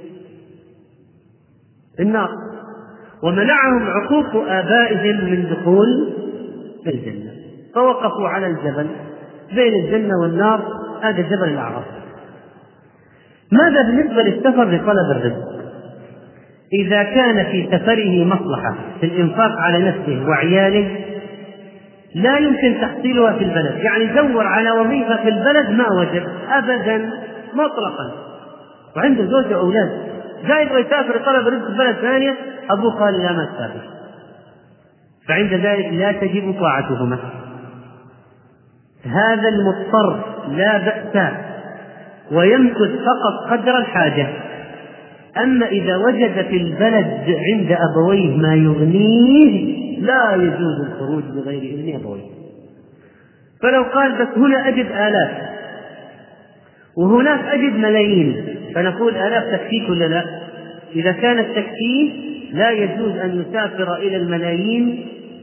النار، ومنعهم عقوق آبائهم من دخول الجنة، فوقفوا على الجبل بين الجنة والنار، هذا جبل الأعراف. ماذا بالنسبة للسفر لطلب الرزق؟ إذا كان في سفره مصلحة في الإنفاق على نفسه وعياله لا يمكن تحصيلها في البلد، يعني دور على وظيفة في البلد ما وجد أبدا مطلقا، وعنده زوجة وأولاد، جاي يبغى يسافر طلب رزق في بلد ثانية، أبوه قال لا ما تسافر، فعند ذلك لا تجب طاعتهما. هذا المضطر لا بأس ويمكث فقط قدر الحاجة. أما إذا وجد في البلد عند أبويه ما يغنيه لا يجوز الخروج بغير إذن أبويه. فلو قال بس هنا أجد آلاف وهناك أجد ملايين، فنقول آلاف تكفيك ولا لا؟ إذا كانت تكفيه لا يجوز أن يسافر إلى الملايين،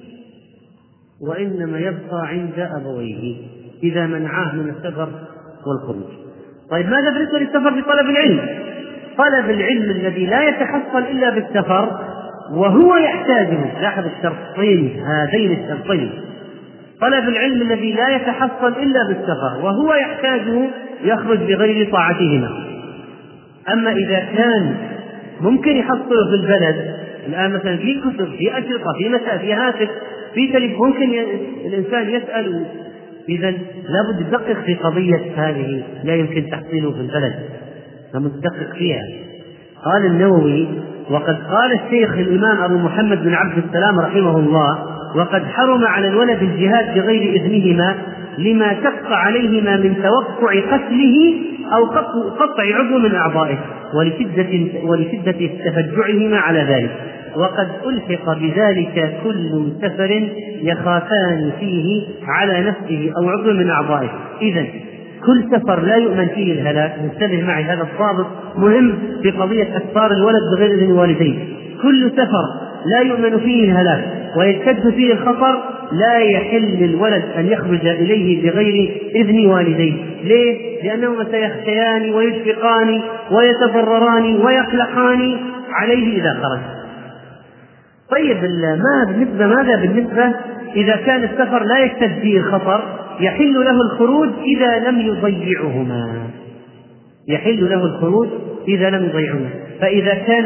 وإنما يبقى عند أبويه إذا منعاه من السفر والخروج. طيب ماذا بالنسبة للسفر في طلب العلم؟ طلب العلم الذي لا يتحصل إلا بالسفر وهو يحتاجه، لاحظ الشرطين هذين الشرطين، طلب العلم الذي لا يتحصل إلا بالسفر وهو يحتاجه يخرج بغير طاعتهما. أما إذا كان ممكن يحصله في البلد، الآن مثلا في كتب، في أشرطة، في مسائل، في هاتف، في تليفون، ممكن الإنسان يسأل، إذا لابد تدقق في قضية هذه لا يمكن تحصيله في البلد، فمتدقق فيها. قال النووي: وقد قال الشيخ الإمام أبو محمد بن عبد السلام رحمه الله: وقد حرم على الولد الجهاد بغير إذنهما لما شق عليهما من توقع قتله أو قطع عضو من أعضائه ولشدة تفجعهما على ذلك، وقد ألحق بذلك كل سفر يخافان فيه على نفسه أو عضو من أعضائه. إذن كل سفر لا يؤمن فيه الهلاك، انتبه معي هذا الضابط مهم في قضية أسفار الولد بغير إذن والديه. كل سفر لا يؤمن فيه الهلاك ويشتد فيه الخطر لا يحل للولد أن يخرج إليه بغير إذن والديه. ليه؟ لأنهما سيخشيان ويشفقان ويتضرران ويقلقان عليه إذا خرج. طيب ماذا بالنسبة إذا كان السفر لا يشتد فيه الخطر؟ يحل له الخروج إذا لم يضيعهما، يحل له الخروج إذا لم يضيعهما. فإذا كان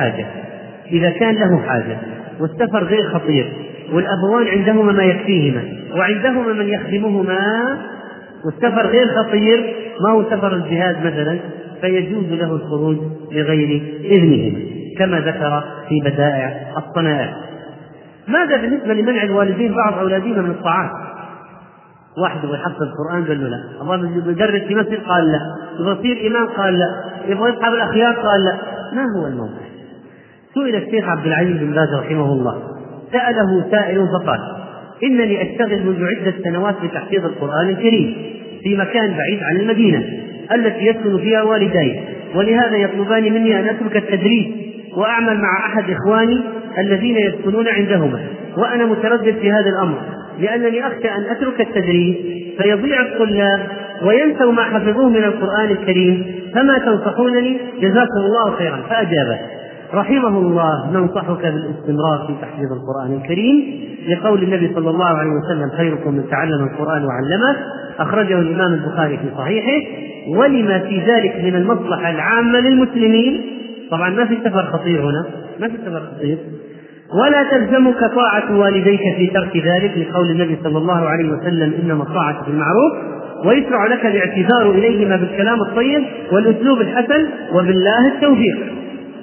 له حاجة والسفر غير خطير والأبوان عندهما ما يكفيهما وعندهما من يخدمهما والسفر غير خطير، ما هو سفر الجهاد مثلا، فيجوز له الخروج بغير إذنهما كما ذكر في بدائع الصنائع. ماذا بالنسبة لمنع الوالدين بعض أولادهم من الطاعات؟ واحد يبغى يحفظ القرآن قال له لا، أبغى يدرس في مسجد قال لا، يبغى يصير إمام قال لا، يبغى يصحب الأخيار قال لا. ما هو الموضوع؟ سئل الشيخ عبد العزيز بن باز رحمه الله، سأله سائل فقال: إنني أشتغل منذ عدة سنوات بتحفيظ القرآن الكريم في مكان بعيد عن المدينة التي يسكن فيها والداي، ولهذا يطلبان مني أن أترك التدريس وأعمل مع أحد إخواني الذين يسكنون عندهما، وأنا متردد في هذا الأمر لأنني أخشى أن أترك التدريس فيضيع الطلاب وينسوا ما حفظوه من القرآن الكريم، فما تنصحونني؟ جزاكم الله خيرا. فأجاب رحمه الله: ننصحك بالاستمرار في تحفيظ القرآن الكريم لقول النبي صلى الله عليه وسلم: خيركم من تعلم القرآن وعلمه، أخرجه الإمام البخاري في صحيحه، ولما في ذلك من المصلحة العامة للمسلمين. طبعا ما في سفر خطير هنا، ما في سفر خطير. ولا تلزمك طاعة والديك في ترك ذلك لقول النبي صلى الله عليه وسلم: إنما الطاعة في المعروف، ويشرع لك الاعتذار إليهما بالكلام الطيب والأسلوب الحسن، وبالله التوفيق.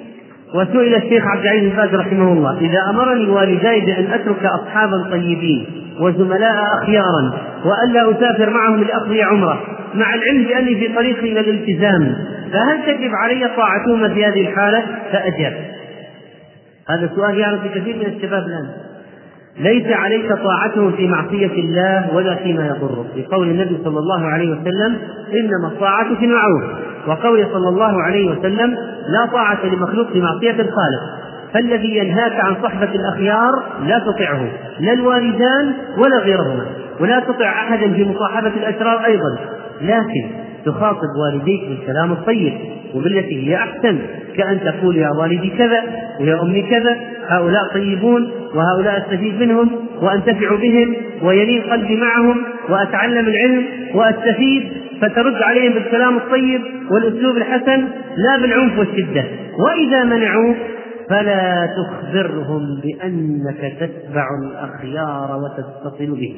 وسئل الشيخ عبد العزيز بن باز رحمه الله: إذا أمرني والداي بأن أترك أصحابا طيبين وزملاء أخيارا وألا أسافر معهم لأقضي عمرة مع العلم بأني في طريقي إلى الالتزام، فهل تجب علي طاعتهما في هذه الحالة؟ فأجاب. هذا السؤال يعرف كثير من الشباب الآن. ليس عليك طاعتهم في معصية الله ولا فيما يضرك، لقول النبي صلى الله عليه وسلم: إنما الطاعة في المعروف، وقول صلى الله عليه وسلم: لا طاعة لمخلوق في معصية الخالق. فالذي ينهاك عن صحبة الأخيار لا تطعه، لا الوالدان ولا غيرهما، ولا تطع أحدا في مصاحبة الأشرار أيضا، لكن تخاطب والديك بالكلام الطيب وبالتي هي أحسن، كأن تقول: يا والدي كذا ويا أمي كذا، هؤلاء طيبون وهؤلاء أستفيد منهم وأنتفع بهم ويلين قلبي معهم وأتعلم العلم وأستفيد، فترد عليهم بالكلام الطيب والأسلوب الحسن لا بالعنف والشدة. وإذا منعوك فلا تخبرهم بأنك تتبع الأخيار وتتصل بهم،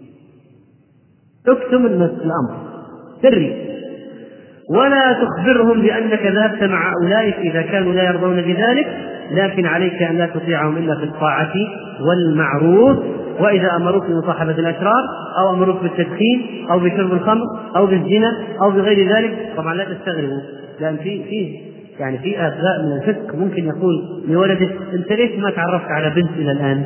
تكتم الأمر سري، ولا تخبرهم بأنك ذهبت مع أولئك إذا كانوا لا يرضون بذلك، لكن عليك أن لا تطيعهم إلا في الطاعة والمعروف. وإذا أمروك بمصاحبة الأشرار أو أمروك بالتدخين أو بشرب الخمر أو بالزنا أو بغير ذلك، طبعا لا تستغربوا، لأن في آباء من الفقه ممكن يقول لولده: أنت ليش ما تعرفت على بنت إلى الآن؟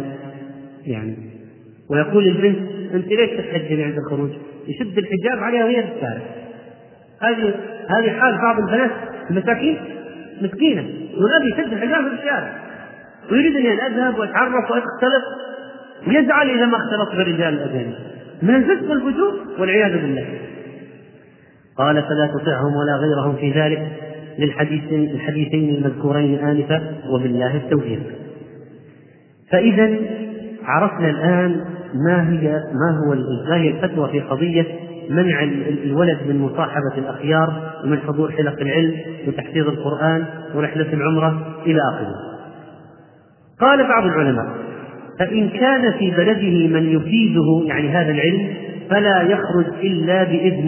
ويقول البنت: أنت ليش تتحجبي عند الخروج؟ يشد الحجاب عليها وهي في الشارع. هذه حال بعض البنات المساكين مسكينة، والأب يشد الحجاب في الشارع ويريد أن أذهب وأتعرف وأختلط، ويزعل إذا ما اختلط بالرجال الأجانب من الفسق والفجور والعياذ بالله. قال: فلا تطعهم ولا غيرهم في ذلك، للحديثين المذكورين آنفا، وبالله التوفيق. فإذا عرفنا الآن ما هي الفتوى في قضية منع الولد من مصاحبة الأخيار ومن حضور حلق العلم وتحفيظ القرآن ورحلة العمرة إلى آخره. قال بعض العلماء: فإن كان في بلده من يفيده هذا العلم فلا يخرج إلا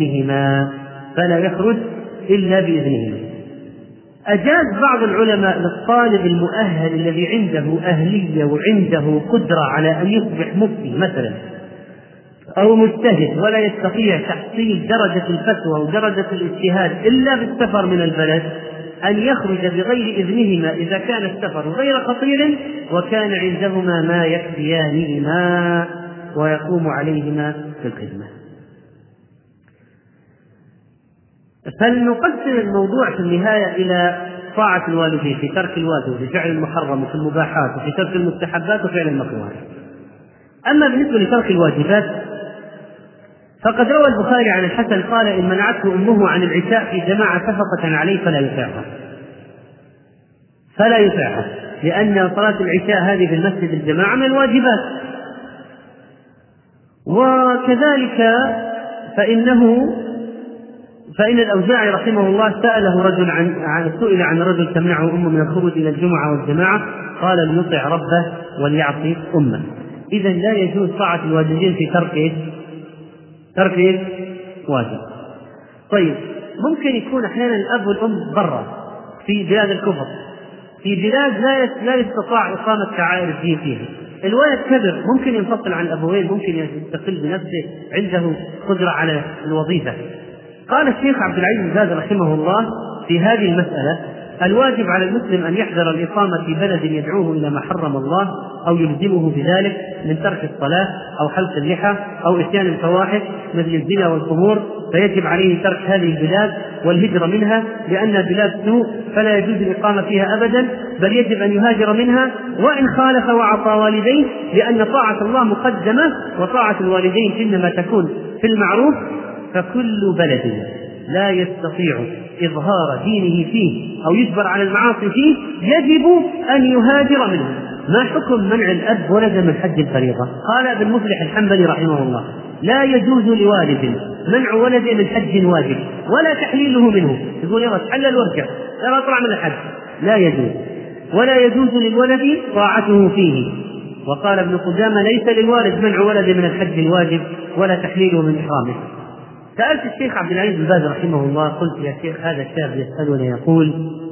بإذنهما. أجاز بعض العلماء للطالب المؤهل الذي عنده أهلية وعنده قدرة على أن يصبح مفتي مثلا أو مجتهد ولا يستطيع تحصيل درجة الفتوى ودرجة الاجتهاد إلا بالسفر من البلد، أن يخرج بغير إذنهما إذا كان السفر غير خطير وكان عندهما ما يكفيانهما ويقوم عليهما في الخدمة. فلنقسم الموضوع في النهاية إلى طاعة الوالدين في ترك الواجب وفعل المحرم وفي المباحات وفي ترك المستحبات وفعل المكروهات. أما بالنسبة لترك الواجبات فقد روى البخاري عن الحسن قال: إن منعته أمه عن العشاء في جماعة شفقة عليه فلا يطيعها، لأن صلاة العشاء هذه في المسجد الجماعة من الواجبات. وكذلك فإن الأوزاعي رحمه الله سئل عن رجل تمنعه أمه من الخروج إلى الجمعة والجماعة، قال: ليطع ربه وليعصي أمه. إذن لا يجوز طاعة الواجبين في ترك واجب. طيب، ممكن يكون أحيانا الأب والأم برا في بلاد الكفر، في بلاد لا يستطاع إقامة شعائر الدين فيها، الولد كبر ممكن ينفصل عن الأبوين، ممكن يستقل بنفسه، عنده قدرة على الوظيفة. قال الشيخ عبد العزيز بن باز رحمه الله في هذه المسألة: الواجب على المسلم أن يحذر الإقامة في بلد يدعوه إلى ما حرم الله أو يلزمه بذلك من ترك الصلاة أو حلق اللحى أو إتيان الفواحش مثل الزنا والخمور، فيجب عليه ترك هذه البلاد والهجرة منها، لأنها بلاد سوء فلا يجوز الإقامة فيها أبدا، بل يجب أن يهاجر منها وإن خالف وعصى والديه، لأن طاعة الله مقدمة وطاعة الوالدين إنما تكون في المعروف. فكل بلد لا يستطيع إظهار دينه فيه أو يجبر على المعاصي فيه يجب أن يهاجر منه. ما حكم منع الأب ولدا من حج الفريضة؟ قال ابن مفلح الحنبلي رحمه الله: لا يجوز لوالد منع ولده من حج واجب ولا تحليله منه، يقول: يلا تحلل وارجع، يلا اطلع من الحج، لا يجوز. ولا يجوز للولد طاعته فيه. وقال ابن قدامة: ليس للوالد منع ولده من الحج الواجب ولا تحليله من إحرامه. سألت الشيخ عبد العزيز بن باز رحمه الله، قلت: يا شيخ، هذا الشاب يسألنا يقول: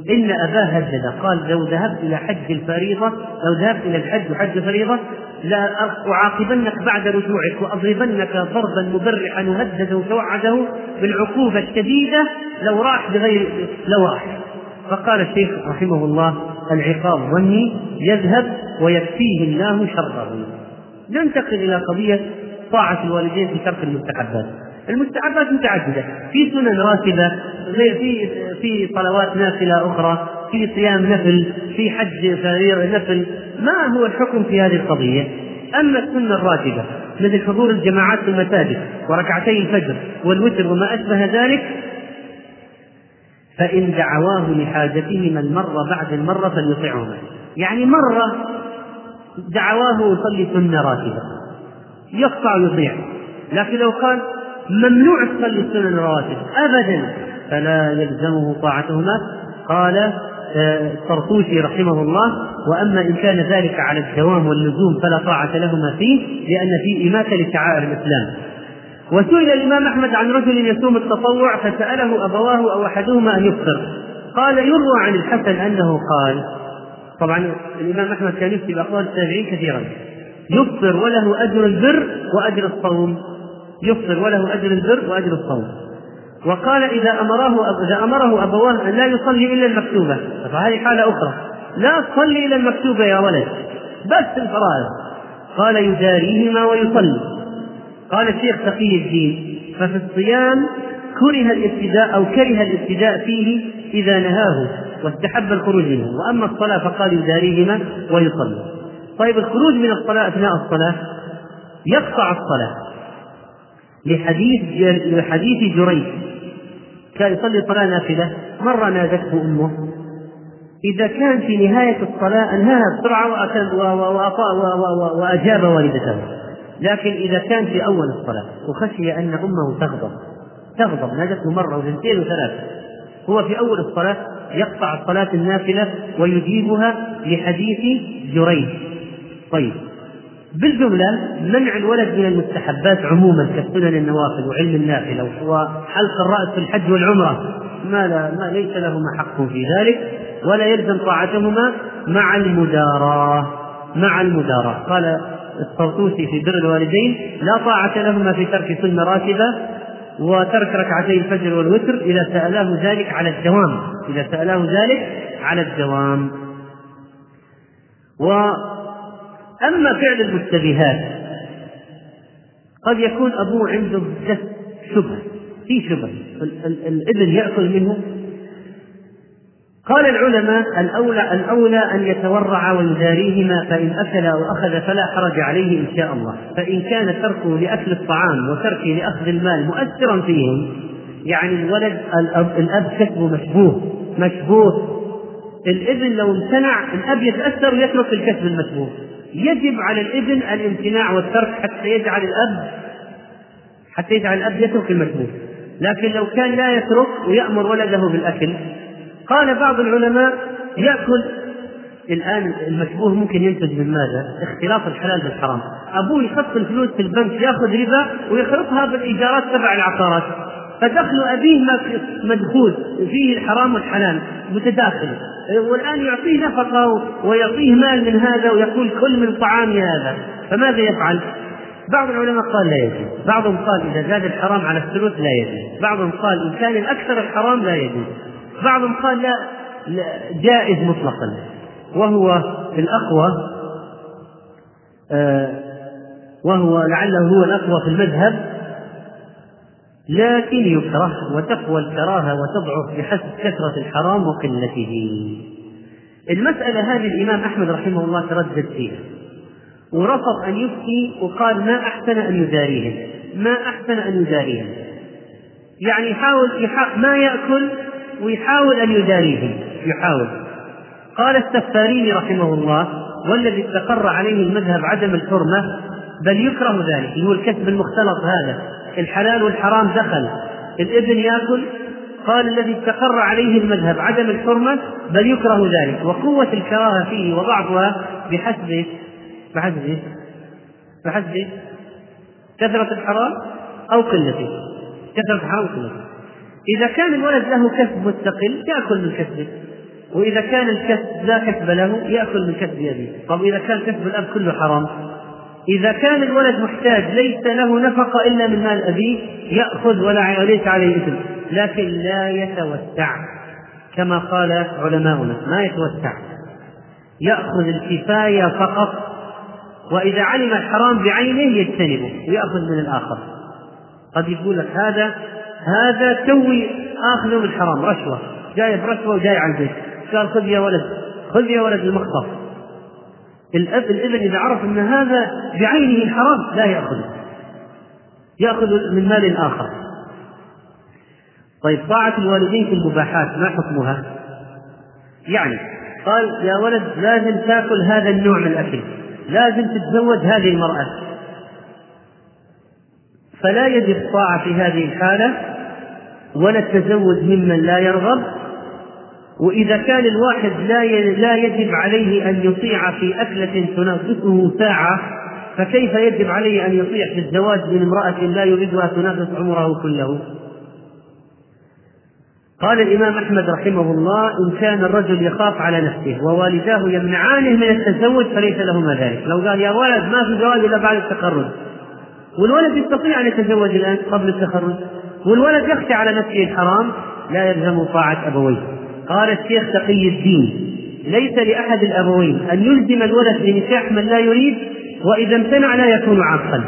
إن أباه هدد قال لو ذهبت إلى حج الفريضة، لو ذهبت إلى الحج وحج الفريضة لا أعاقبنك بعد رجوعك وأضربنك ضربا مبرحا، وهدده وتوعده بالعقوبة الشديدة لو راح بغير لو راح. فقال الشيخ رحمه الله العقاب ظني يذهب ويكفيه الله شره. ننتقل إلى قضية طاعة الوالدين في ترك المستحبات. المستحبات متعددة، في سنن راتبة، في صلوات نافلة أخرى، في صيام نفل، في حج فريضة نفل. ما هو الحكم في هذه القضية؟ أما السنة الراتبة مثل حضور الجماعات في المساجد وركعتي الفجر والوتر وما أشبه ذلك، فإن دعواه لحاجتهما المرة بعد المرة فليطيعهما. يعني مرة دعواه يصلي سنة راتبة يقطع يطيع، لكن لو قال ممنوع تصلي السنن الرواتب أبدا فلا يلزمه طاعتهما. قال الطرطوشي رحمه الله: وأما إن كان ذلك على الدوام واللزوم فلا طاعة لهما فيه، لأن فيه إماتة لشعائر الإسلام. وسئل الإمام أحمد عن رجل يصوم التطوع فسأله أبواه أو أحدهما أن يفطر، قال يروى عن الحسن أنه قال، طبعا الإمام أحمد كان يفتي بأقوال التابعين كثيرا، يفطر وله أجر البر وأجر الصوم، يفطر وله أجر البر وأجر الصوم. وقال إذا أمره أبواه أن لا يصلي إلا المكتوبة، فهذه حالة أخرى، لا تصلي إلا المكتوبة يا ولد بس الفرائض، قال يداريهما ويصلي. قال الشيخ تقي الدين: ففي الصيام كره الابتداء فيه إذا نهاه واستحب الخروج منه، وأما الصلاة فقال يداريهما ويصلي. طيب الخروج من الصلاة أثناء الصلاة يقطع الصلاة لحديث جريج كان يصلي صلاة نافلة، مرة نادته أمه، إذا كان في نهاية الصلاة أنهاها بسرعة وأجاب والدته، لكن إذا كان في أول الصلاة وخشي أن أمه تغضب نادته مرة وثنتين وثلاثة، هو في أول الصلاة يقطع الصلاة النافلة ويجيبها لحديث جريج. طيب بالجملة منع الولد من المستحبات عموما كالسنن النوافل وعلم النافلة وحلق الرأس في الحج والعمرة ما ليس لهما حق في ذلك، ولا يلزم طاعتهما مع المداراة. قال الطرطوسي في بر الوالدين: لا طاعة لهما في ترك سنة راتبة وترك ركعتي الفجر والوتر إذا سألاه ذلك على الدوام. وأما فعل المشتبهات قد يكون أبوه عنده شبهة الابن يأكل منه. قال العلماء: الأولى أن يتورع ويداريهما، فإن أكل أو أخذ فلا حرج عليه إن شاء الله. فإن كان تركه لأكل الطعام وتركه لأخذ المال مؤثرا فيهم، يعني الولد الأب كسبه مشبوه، الابن لو امتنع الأب يتأثر ويترك الكسب المشبوه، يجب على الابن الامتناع والترك حتى يجعل الأب يترك المشبوه. لكن لو كان لا يترك ويأمر ولده بالأكل، قال بعض العلماء يأكل. الآن المشبوه ممكن ينتج من ماذا؟ اختلاط الحلال بالحرام. أبوه يحط الفلوس في البنك يأخذ ربا ويخلطها بالإيجارات تبع العقارات، فدخل أبيه مدخول فيه الحرام والحلال متداخل، والآن يعطيه نفقة ويعطيه مال من هذا ويقول كل من طعامي هذا، فماذا يفعل؟ بعض العلماء قال لا يجوز، بعضهم قال إذا زاد الحرام على الثلث لا يجوز، بعضهم قال إن كان الأكثر الحرام لا يجوز، بعضهم قال لا جائز مطلقا، وهو الأقوى، وهو لعله هو الأقوى في المذهب، لكن يكره، وتقوى الكراهة وتضعف بحسب كثرة الحرام وقلته. المسألة هذه الإمام أحمد رحمه الله تردد فيها ورفض أن يفتي، وقال ما أحسن أن يداريهم، يعني يحاول ما يأكل ويحاول أن يداريهم. قال السفاريني رحمه الله: والذي استقر عليه المذهب عدم الحرمة، بل يكره ذلك، هو الكسب المختلط هذا، الحلال والحرام دخل، الابن يأكل. قال الذي استقر عليه المذهب عدم الحرمة بل يكره ذلك، وقوة الكراهة فيه وضعفها بحسب كثرة الحرام أو قلته. إذا كان الولد له كسب مستقل يأكل من كسبه، وإذا كان الكسب لا كسب له يأكل من كسب أبيه. طب إذا كان كسب الأب كله حرام، إذا كان الولد محتاج ليس له نفقة إلا من مال أبيه يأخذ ولا ليس عليه إثم، لكن لا يتوسع كما قال علماؤنا، ما يتوسع، يأخذ الكفاية فقط، وإذا علم الحرام بعينه يجتنبه ويأخذ من الآخر. قد يقول لك هذا توي آخذ من الحرام رشوة، جايب رشوة وجاي على البيت، قال خذ يا ولد المخطف. الابن إذا عرف أن هذا بعينه الحرام لا يأخذ من مال آخر. طيب طاعة الوالدين في المباحات ما حكمها؟ يعني قال يا ولد لازم تأكل هذا النوع من الأكل، لازم تتزوج هذه المرأة، فلا يجب طاعة في هذه الحالة ولا التزوج ممن لا يرغب. وإذا كان الواحد لا يجب عليه أن يطيع في أكلة تنافسه ساعة، فكيف يجب عليه أن يطيع في الزواج من امرأة لا يريدها تنافس عمره كله؟ قال الإمام أحمد رحمه الله إن كان الرجل يخاف على نفسه ووالداه يمنعانه من التزوج فليس له ذلك. لو قال يا ولد ما في زواج إلا بعد التخرج، والولد يستطيع أن يتزوج الآن قبل التخرج، والولد يخشى على نفسه الحرام، لا يلزم طاعة أبويه. قال الشيخ تقي الدين ليس لأحد الأبوين أن يلزم الولد بنكاح من لا يريد، وإذا امتنع لا يكون عاقا،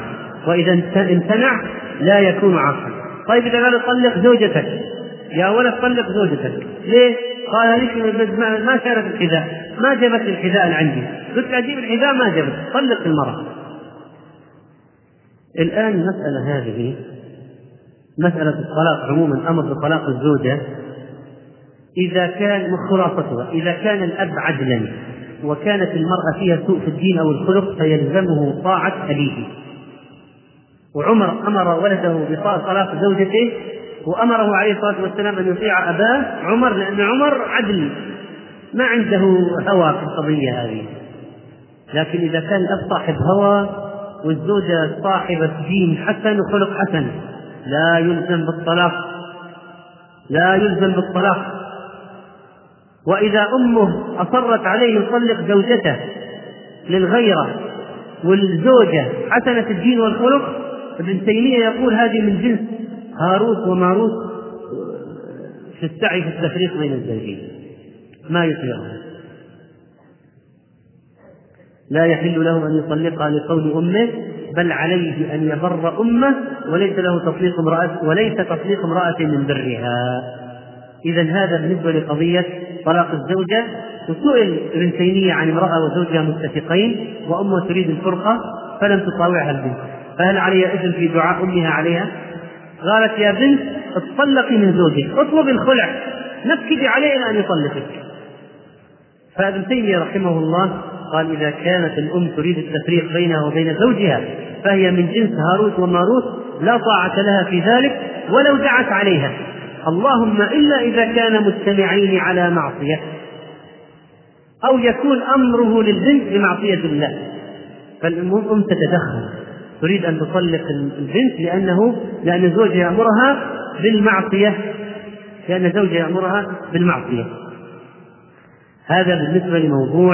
طيب إذا قال طلق زوجتك يا ولد طلق زوجتك، ليه؟ قال ليش ما شارت الحذاء، ما جابت الحذاء عندي، قلت أجيب الحذاء ما جابت، طلق المرأة. الآن المسألة هذه مسألة الطلاق عموما، أمر بطلاق الزوجة، إذا كان خلاصتها إذا كان الأب عدلا وكانت المرأة فيها سوء في الدين أو الخلق فيلزمه طاعة أبيه. وعمر أمر ولده بطلاق زوجته وأمره عليه الصلاة والسلام أن يطيع أباه عمر، لأن عمر عدل ما عنده هوى في القضية هذه. لكن إذا كان الأب صاحب هوى والزوجة صاحبة دين حسن وخلق حسن لا يلزم بالطلاق. وإذا أمه أصرت عليه يطلق زوجته للغيرة والزوجة حسنة الدين والخلق، ابن تيمية يقول هذه من جنس هاروت وماروت في السعي في التفريق بين الزوجين، ما يطيعها، لا يحل له أن يطلقها لقول أمه، بل عليه أن يبر أمه، وليس تطليق امرأة من برها. إذن هذا بالنسبة لقضية طلاق الزوجة. وسئل ابن تيمية عن امرأة وزوجها متفقين وأمها تريد الفرقة فلم تطاوعها البنت، فهل عليها إذن في دعاء أمها عليها؟ قالت يا بنت اطلقي من زوجك، اطلب الخلع، نكدي عليه أن يطلقك. فابن تيمية رحمه الله قال إذا كانت الأم تريد التفريق بينها وبين زوجها فهي من جنس هاروت وماروت، لا طاعة لها في ذلك ولو دعت عليها، اللهم إلا إذا كان مجتمعين على معصية أو يكون أمره للبنت بمعصية الله، فالأم تتدخل تريد أن تطلق البنت لأن زوجها يأمرها بالمعصية. هذا بالنسبة لموضوع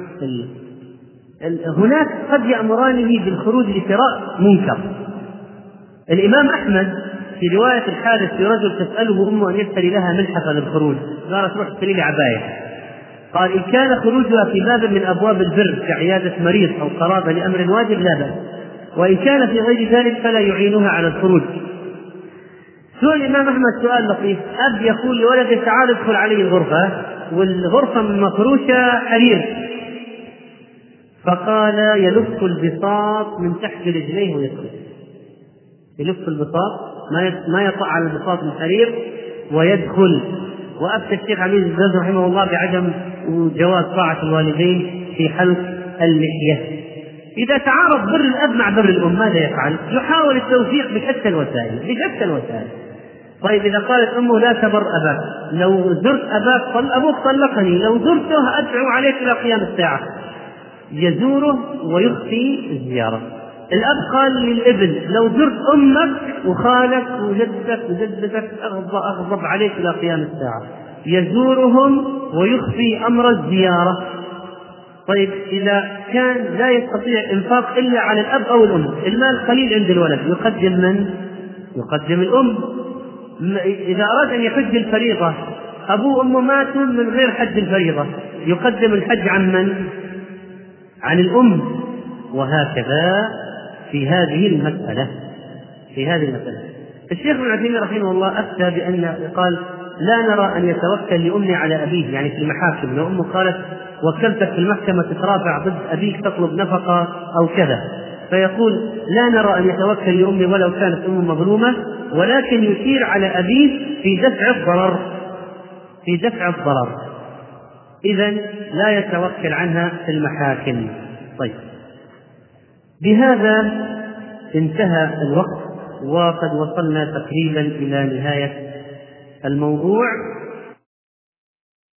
هناك قد يأمرانه بالخروج لشراء منكر. الإمام أحمد في رواية الحارث في رجل تسأله أمه أن يشتري لها ملحفة للخروج، قالت روح اشتري لي عباية. قال إن كان خروجها في باب من أبواب البر كعيادة مريض أو قرابة لأمر واجب لا بأس، وإن كان في غير ذلك فلا يعينها على الخروج. سؤال الإمام أحمد سؤال لطيف، أب يقول لولده تعال ادخل علي الغرفة والغرفة مفروشة حرير، فقال يلف البساط من تحت رجليه ويدخل، يلف البساط ما يطع على البساط من حرير ويدخل. وأفتى الشيخ عبد العزيز رحمه الله بعدم جواز طاعة الوالدين في حلق اللحية. إذا تعارض بر الأب مع بر الأم ماذا يفعل؟ يحاول التوفيق بشتى الوسائل. طيب إذا قالت أمه لا تبر أباك، لو زرت أبوك طلقني، لو زرته أدعو عليك إلى قيام الساعة، يزوره ويخفي الزيارة. الأب قال للابن لو زرت أمك وخالك وجدك وجدتك أغضب عليك إلى قيام الساعة، يزورهم ويخفي أمر الزيارة. طيب إذا كان لا يستطيع إنفاق إلا على الأب أو الأم، المال قليل عند الولد، يقدم من؟ يقدم الأم. إذا أراد أن يحج الفريضة، أبوه وأمه ماتوا من غير حج الفريضة، يقدم الحج عن من؟ عن الأم. وهكذا في هذه المسألة. الشيخ ابن عثيمين رحمه الله أفتى بأن قال لا نرى أن يتوكل لأمه على أبيه، يعني في المحاكم لو أمه قالت وكلتك في المحكمة تترافع ضد أبيك تطلب نفقة أو كذا، فيقول لا نرى أن يتوكل لأمه ولو كانت أمه مظلومة، ولكن يشير على أبيه في دفع الضرر. إذن لا يتوكل عنها في المحاكم. طيب، بهذا انتهى الوقت، وقد وصلنا تقريبا إلى نهاية الموضوع.